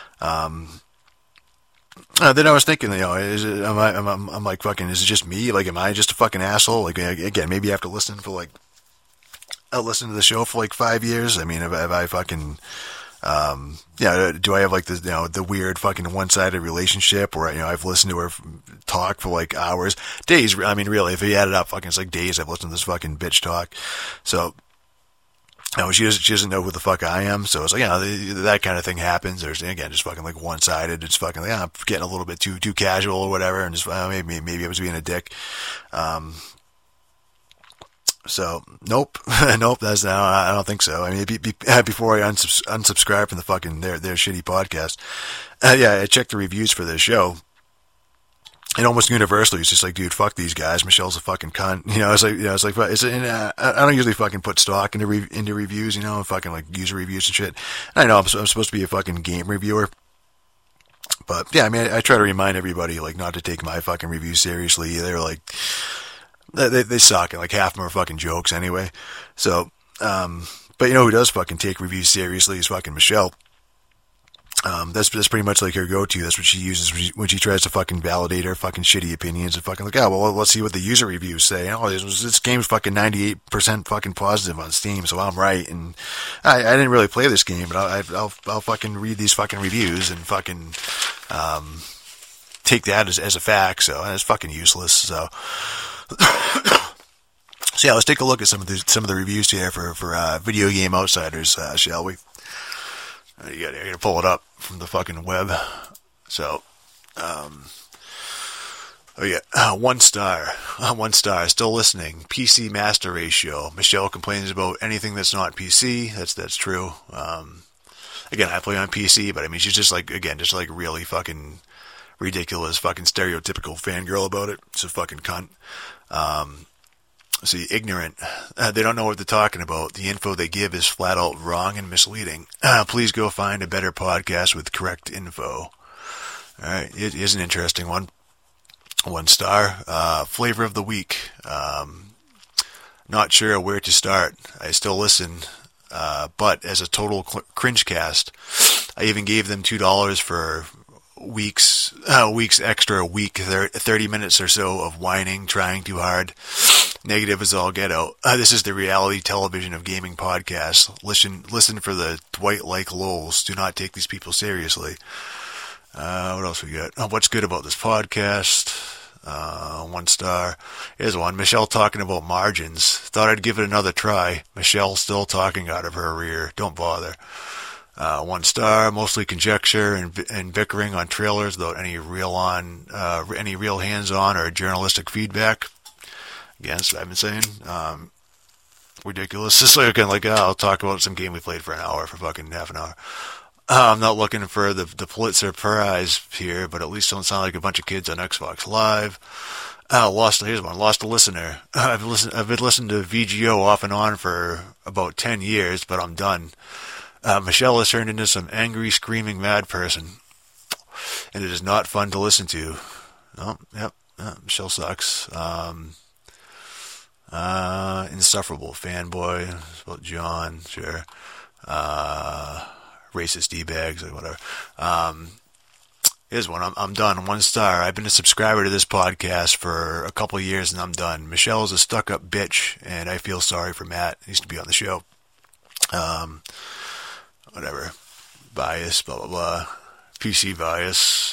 Then I was thinking, I'm like, fucking, is it just me? Like, am I just a fucking asshole? Like, again, maybe I have to listen to the show for like 5 years. I mean, have I fucking, do I have like the weird fucking one-sided relationship where, I've listened to her talk for like hours, days. I mean, really, if you add it up, fucking, it's like days I've listened to this fucking bitch talk. So, she doesn't know who the fuck I am, so it's like, that kind of thing happens. There's, again, just fucking like one-sided. It's fucking like, I'm getting a little bit too casual or whatever, and just, maybe I was being a dick. So, nope, I don't think so. I mean, before I unsubscribe from the fucking, their shitty podcast, I checked the reviews for this show. And almost universally, it's just like, dude, fuck these guys. Michelle's a fucking cunt. I don't usually fucking put stock into reviews, fucking like user reviews and shit. And I know I'm supposed to be a fucking game reviewer. But yeah, I mean, I try to remind everybody, like, not to take my fucking reviews seriously. They're like, they suck, and like half of them are fucking jokes anyway. So, but who does fucking take reviews seriously is fucking Michelle. That's pretty much like her go-to. That's what she uses when she tries to fucking validate her fucking shitty opinions and fucking like, well, let's see what the user reviews say. This game's fucking 98% fucking positive on Steam, so I'm right. And I didn't really play this game, but I'll fucking read these fucking reviews and fucking, take that as a fact. So it's fucking useless. So, so yeah, let's take a look at some of the reviews here for Video Game Outsiders, shall we? You gotta pull it up from the fucking web. So, 1 star. 1 star. Still listening. PC master ratio. Michelle complains about anything that's not PC. That's true. Again, I play on PC, but I mean, she's just like, again, just like really fucking ridiculous, fucking stereotypical fangirl about it. It's a fucking cunt. See, ignorant. They don't know what they're talking about. The info they give is flat out wrong and misleading. Please go find a better podcast with correct info. Alright, it is an interesting one. 1 star. Flavor of the week. Not sure where to start. I still listen, but as a total cringe cast, I even gave them $2 for weeks extra a week, 30 minutes or so of whining, trying too hard. Negative as all get out. This is the reality television of gaming podcasts. Listen for the Dwight-like lulz. Do not take these people seriously. What else we got? What's good about this podcast? 1 star. Here's one. Michelle talking about margins. Thought I'd give it another try. Michelle still talking out of her rear. Don't bother. 1 star. Mostly conjecture and bickering on trailers without any real hands-on or journalistic feedback. Again, that's what I've been saying. Ridiculous. Just like, I'll talk about some game we played for an hour, for fucking half an hour. I'm not looking for the Pulitzer Prize here, but at least don't sound like a bunch of kids on Xbox Live. Here's one. Lost a listener. I've been listening to VGO off and on for about 10 years, but I'm done. Michelle has turned into some angry, screaming mad person, and it is not fun to listen to. Oh, yep. Michelle sucks. Insufferable Fanboy, about John, sure. Racist D-bags, like whatever. Here's one. I'm done. 1 star. I've been a subscriber to this podcast for a couple of years and I'm done. Michelle's a stuck-up bitch and I feel sorry for Matt. He used to be on the show. Whatever. Bias, blah, blah, blah. PC bias.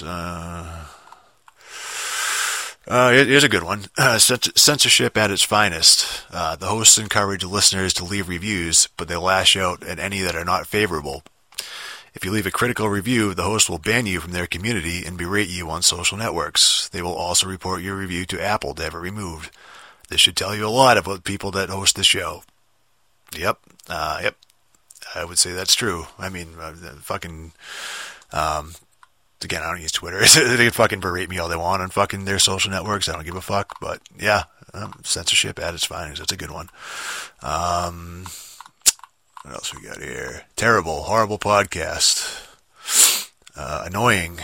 Here's a good one. Censorship at its finest. The hosts encourage listeners to leave reviews, but they lash out at any that are not favorable. If you leave a critical review, the host will ban you from their community and berate you on social networks. They will also report your review to Apple to have it removed. This should tell you a lot about people that host the show. Yep. I would say that's true. I mean, again, I don't use Twitter. They can fucking berate me all they want on fucking their social networks. I don't give a fuck. But yeah, censorship at its finest. That's a good one. What else we got here? Terrible, horrible podcast. Annoying.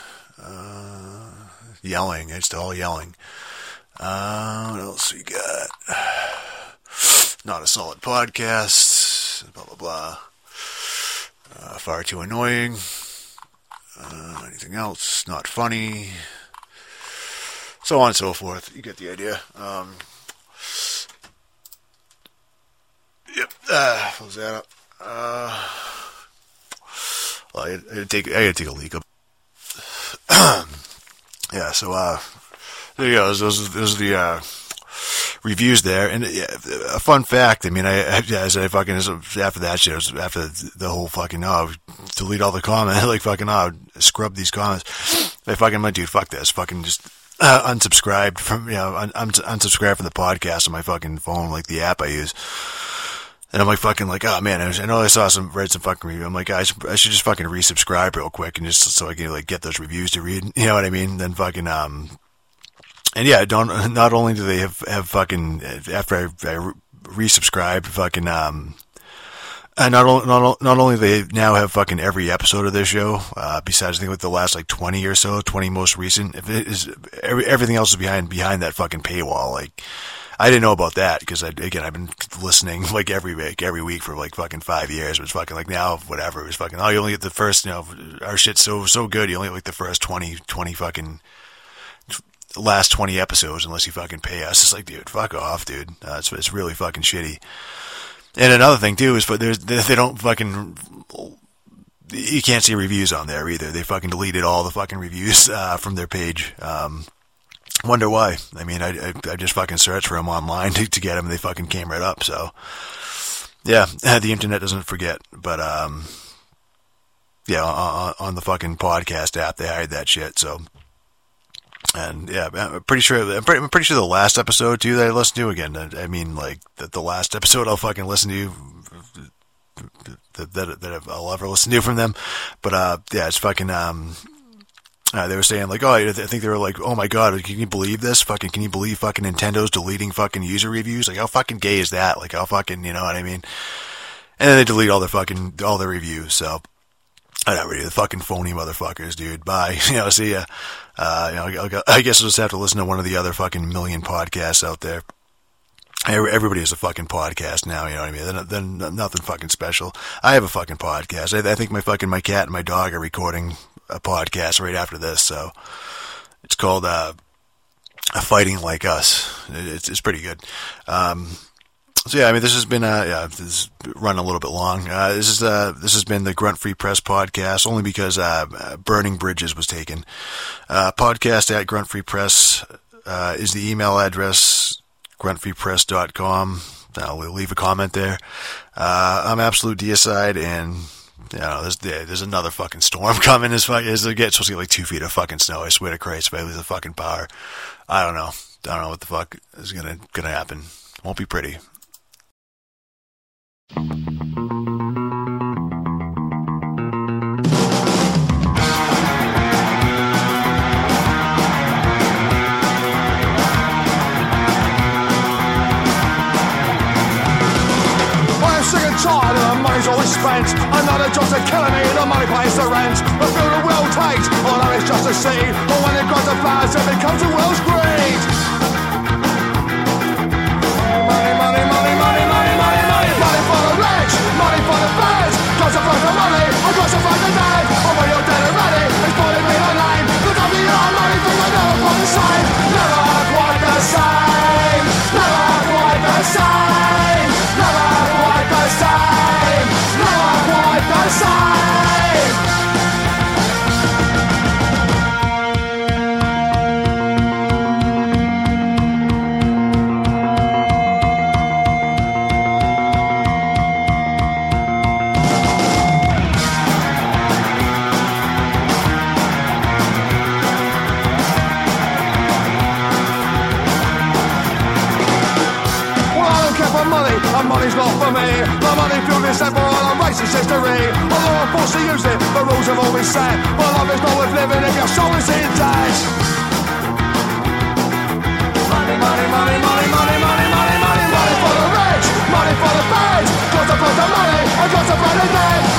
Yelling. It's all yelling. What else we got? Not a solid podcast. Blah, blah, blah. Far too annoying. Anything else? Not funny. So on and so forth. You get the idea. Yep. Close that up. Well, I gotta take a leak of. Yeah. So there you go. Those are the reviews there, and a fun fact. I mean, after that shit, after the whole fucking delete all the comments, like fucking scrub these comments. I fucking went, dude, fuck this, fucking just unsubscribed from unsubscribed from the podcast on my fucking phone, like the app I use. And I'm like fucking like, oh man, I know I read some fucking review. I'm like, I should just fucking resubscribe real quick and just so I can like get those reviews to read. You know what I mean? Then fucking and yeah, not only do they have fucking after I resubscribed fucking not only they now have fucking every episode of their show besides I think like the last like 20 or so, 20 most recent. If it is everything else is behind that fucking paywall. Like I didn't know about that because I've been listening like every week for like fucking 5 years. It was fucking like now whatever. It was fucking you only get the first, our shit's so good. You only get like the first 20 fucking last 20 episodes unless you fucking pay us. It's like, dude, fuck off, dude. It's really fucking shitty. And another thing too is they don't fucking, you can't see reviews on there either. They fucking deleted all the fucking reviews from their page. Wonder why. I mean, I just fucking searched for them online to get them and they fucking came right up. So yeah, the internet doesn't forget, but yeah, on the fucking podcast app they hide that shit. So. And yeah, I'm pretty sure the last episode too that I listened to again. I mean, like the last episode I'll fucking listen to that I'll ever listen to from them. But yeah, it's fucking they were saying like, oh, I think they were like, oh my god, can you believe this? Fucking, can you believe fucking Nintendo's deleting fucking user reviews? Like, how fucking gay is that? Like, how fucking, you know what I mean? And then they delete all their reviews. So. I don't really, the fucking phony motherfuckers, dude. Bye. See ya. I guess I'll just have to listen to one of the other fucking million podcasts out there. Everybody has a fucking podcast now, you know what I mean? They're nothing fucking special. I have a fucking podcast. I think my cat and my dog are recording a podcast right after this, so it's called Fighting Like Us. It's pretty good. So yeah, I mean, this has been this is run a little bit long. This has been the Grunt Free Press podcast only because Burning Bridges was taken. Podcast at Grunt Free Press is the email address, gruntfreepress.com. We'll leave a comment there. I'm Absolute Deicide, and there's another fucking storm coming. It's supposed to get like 2 feet of fucking snow. I swear to Christ, if I lose the fucking power, I don't know what the fuck is gonna happen. Won't be pretty. Tired of the money's always spent. Another job's are killing me, the money pays the rent. The food will take, although it's just a seed. But when it grows to flowers, it becomes a world's greed. money's not for me. The money fueled is set for all our racist history. Although I'm forced to use it, the rules have always set. But life is not worth living if your soul is intact. Money, money, money, money, money, money, money, money, money for the rich, money for the feds. Got to find the money, I got to find the dead.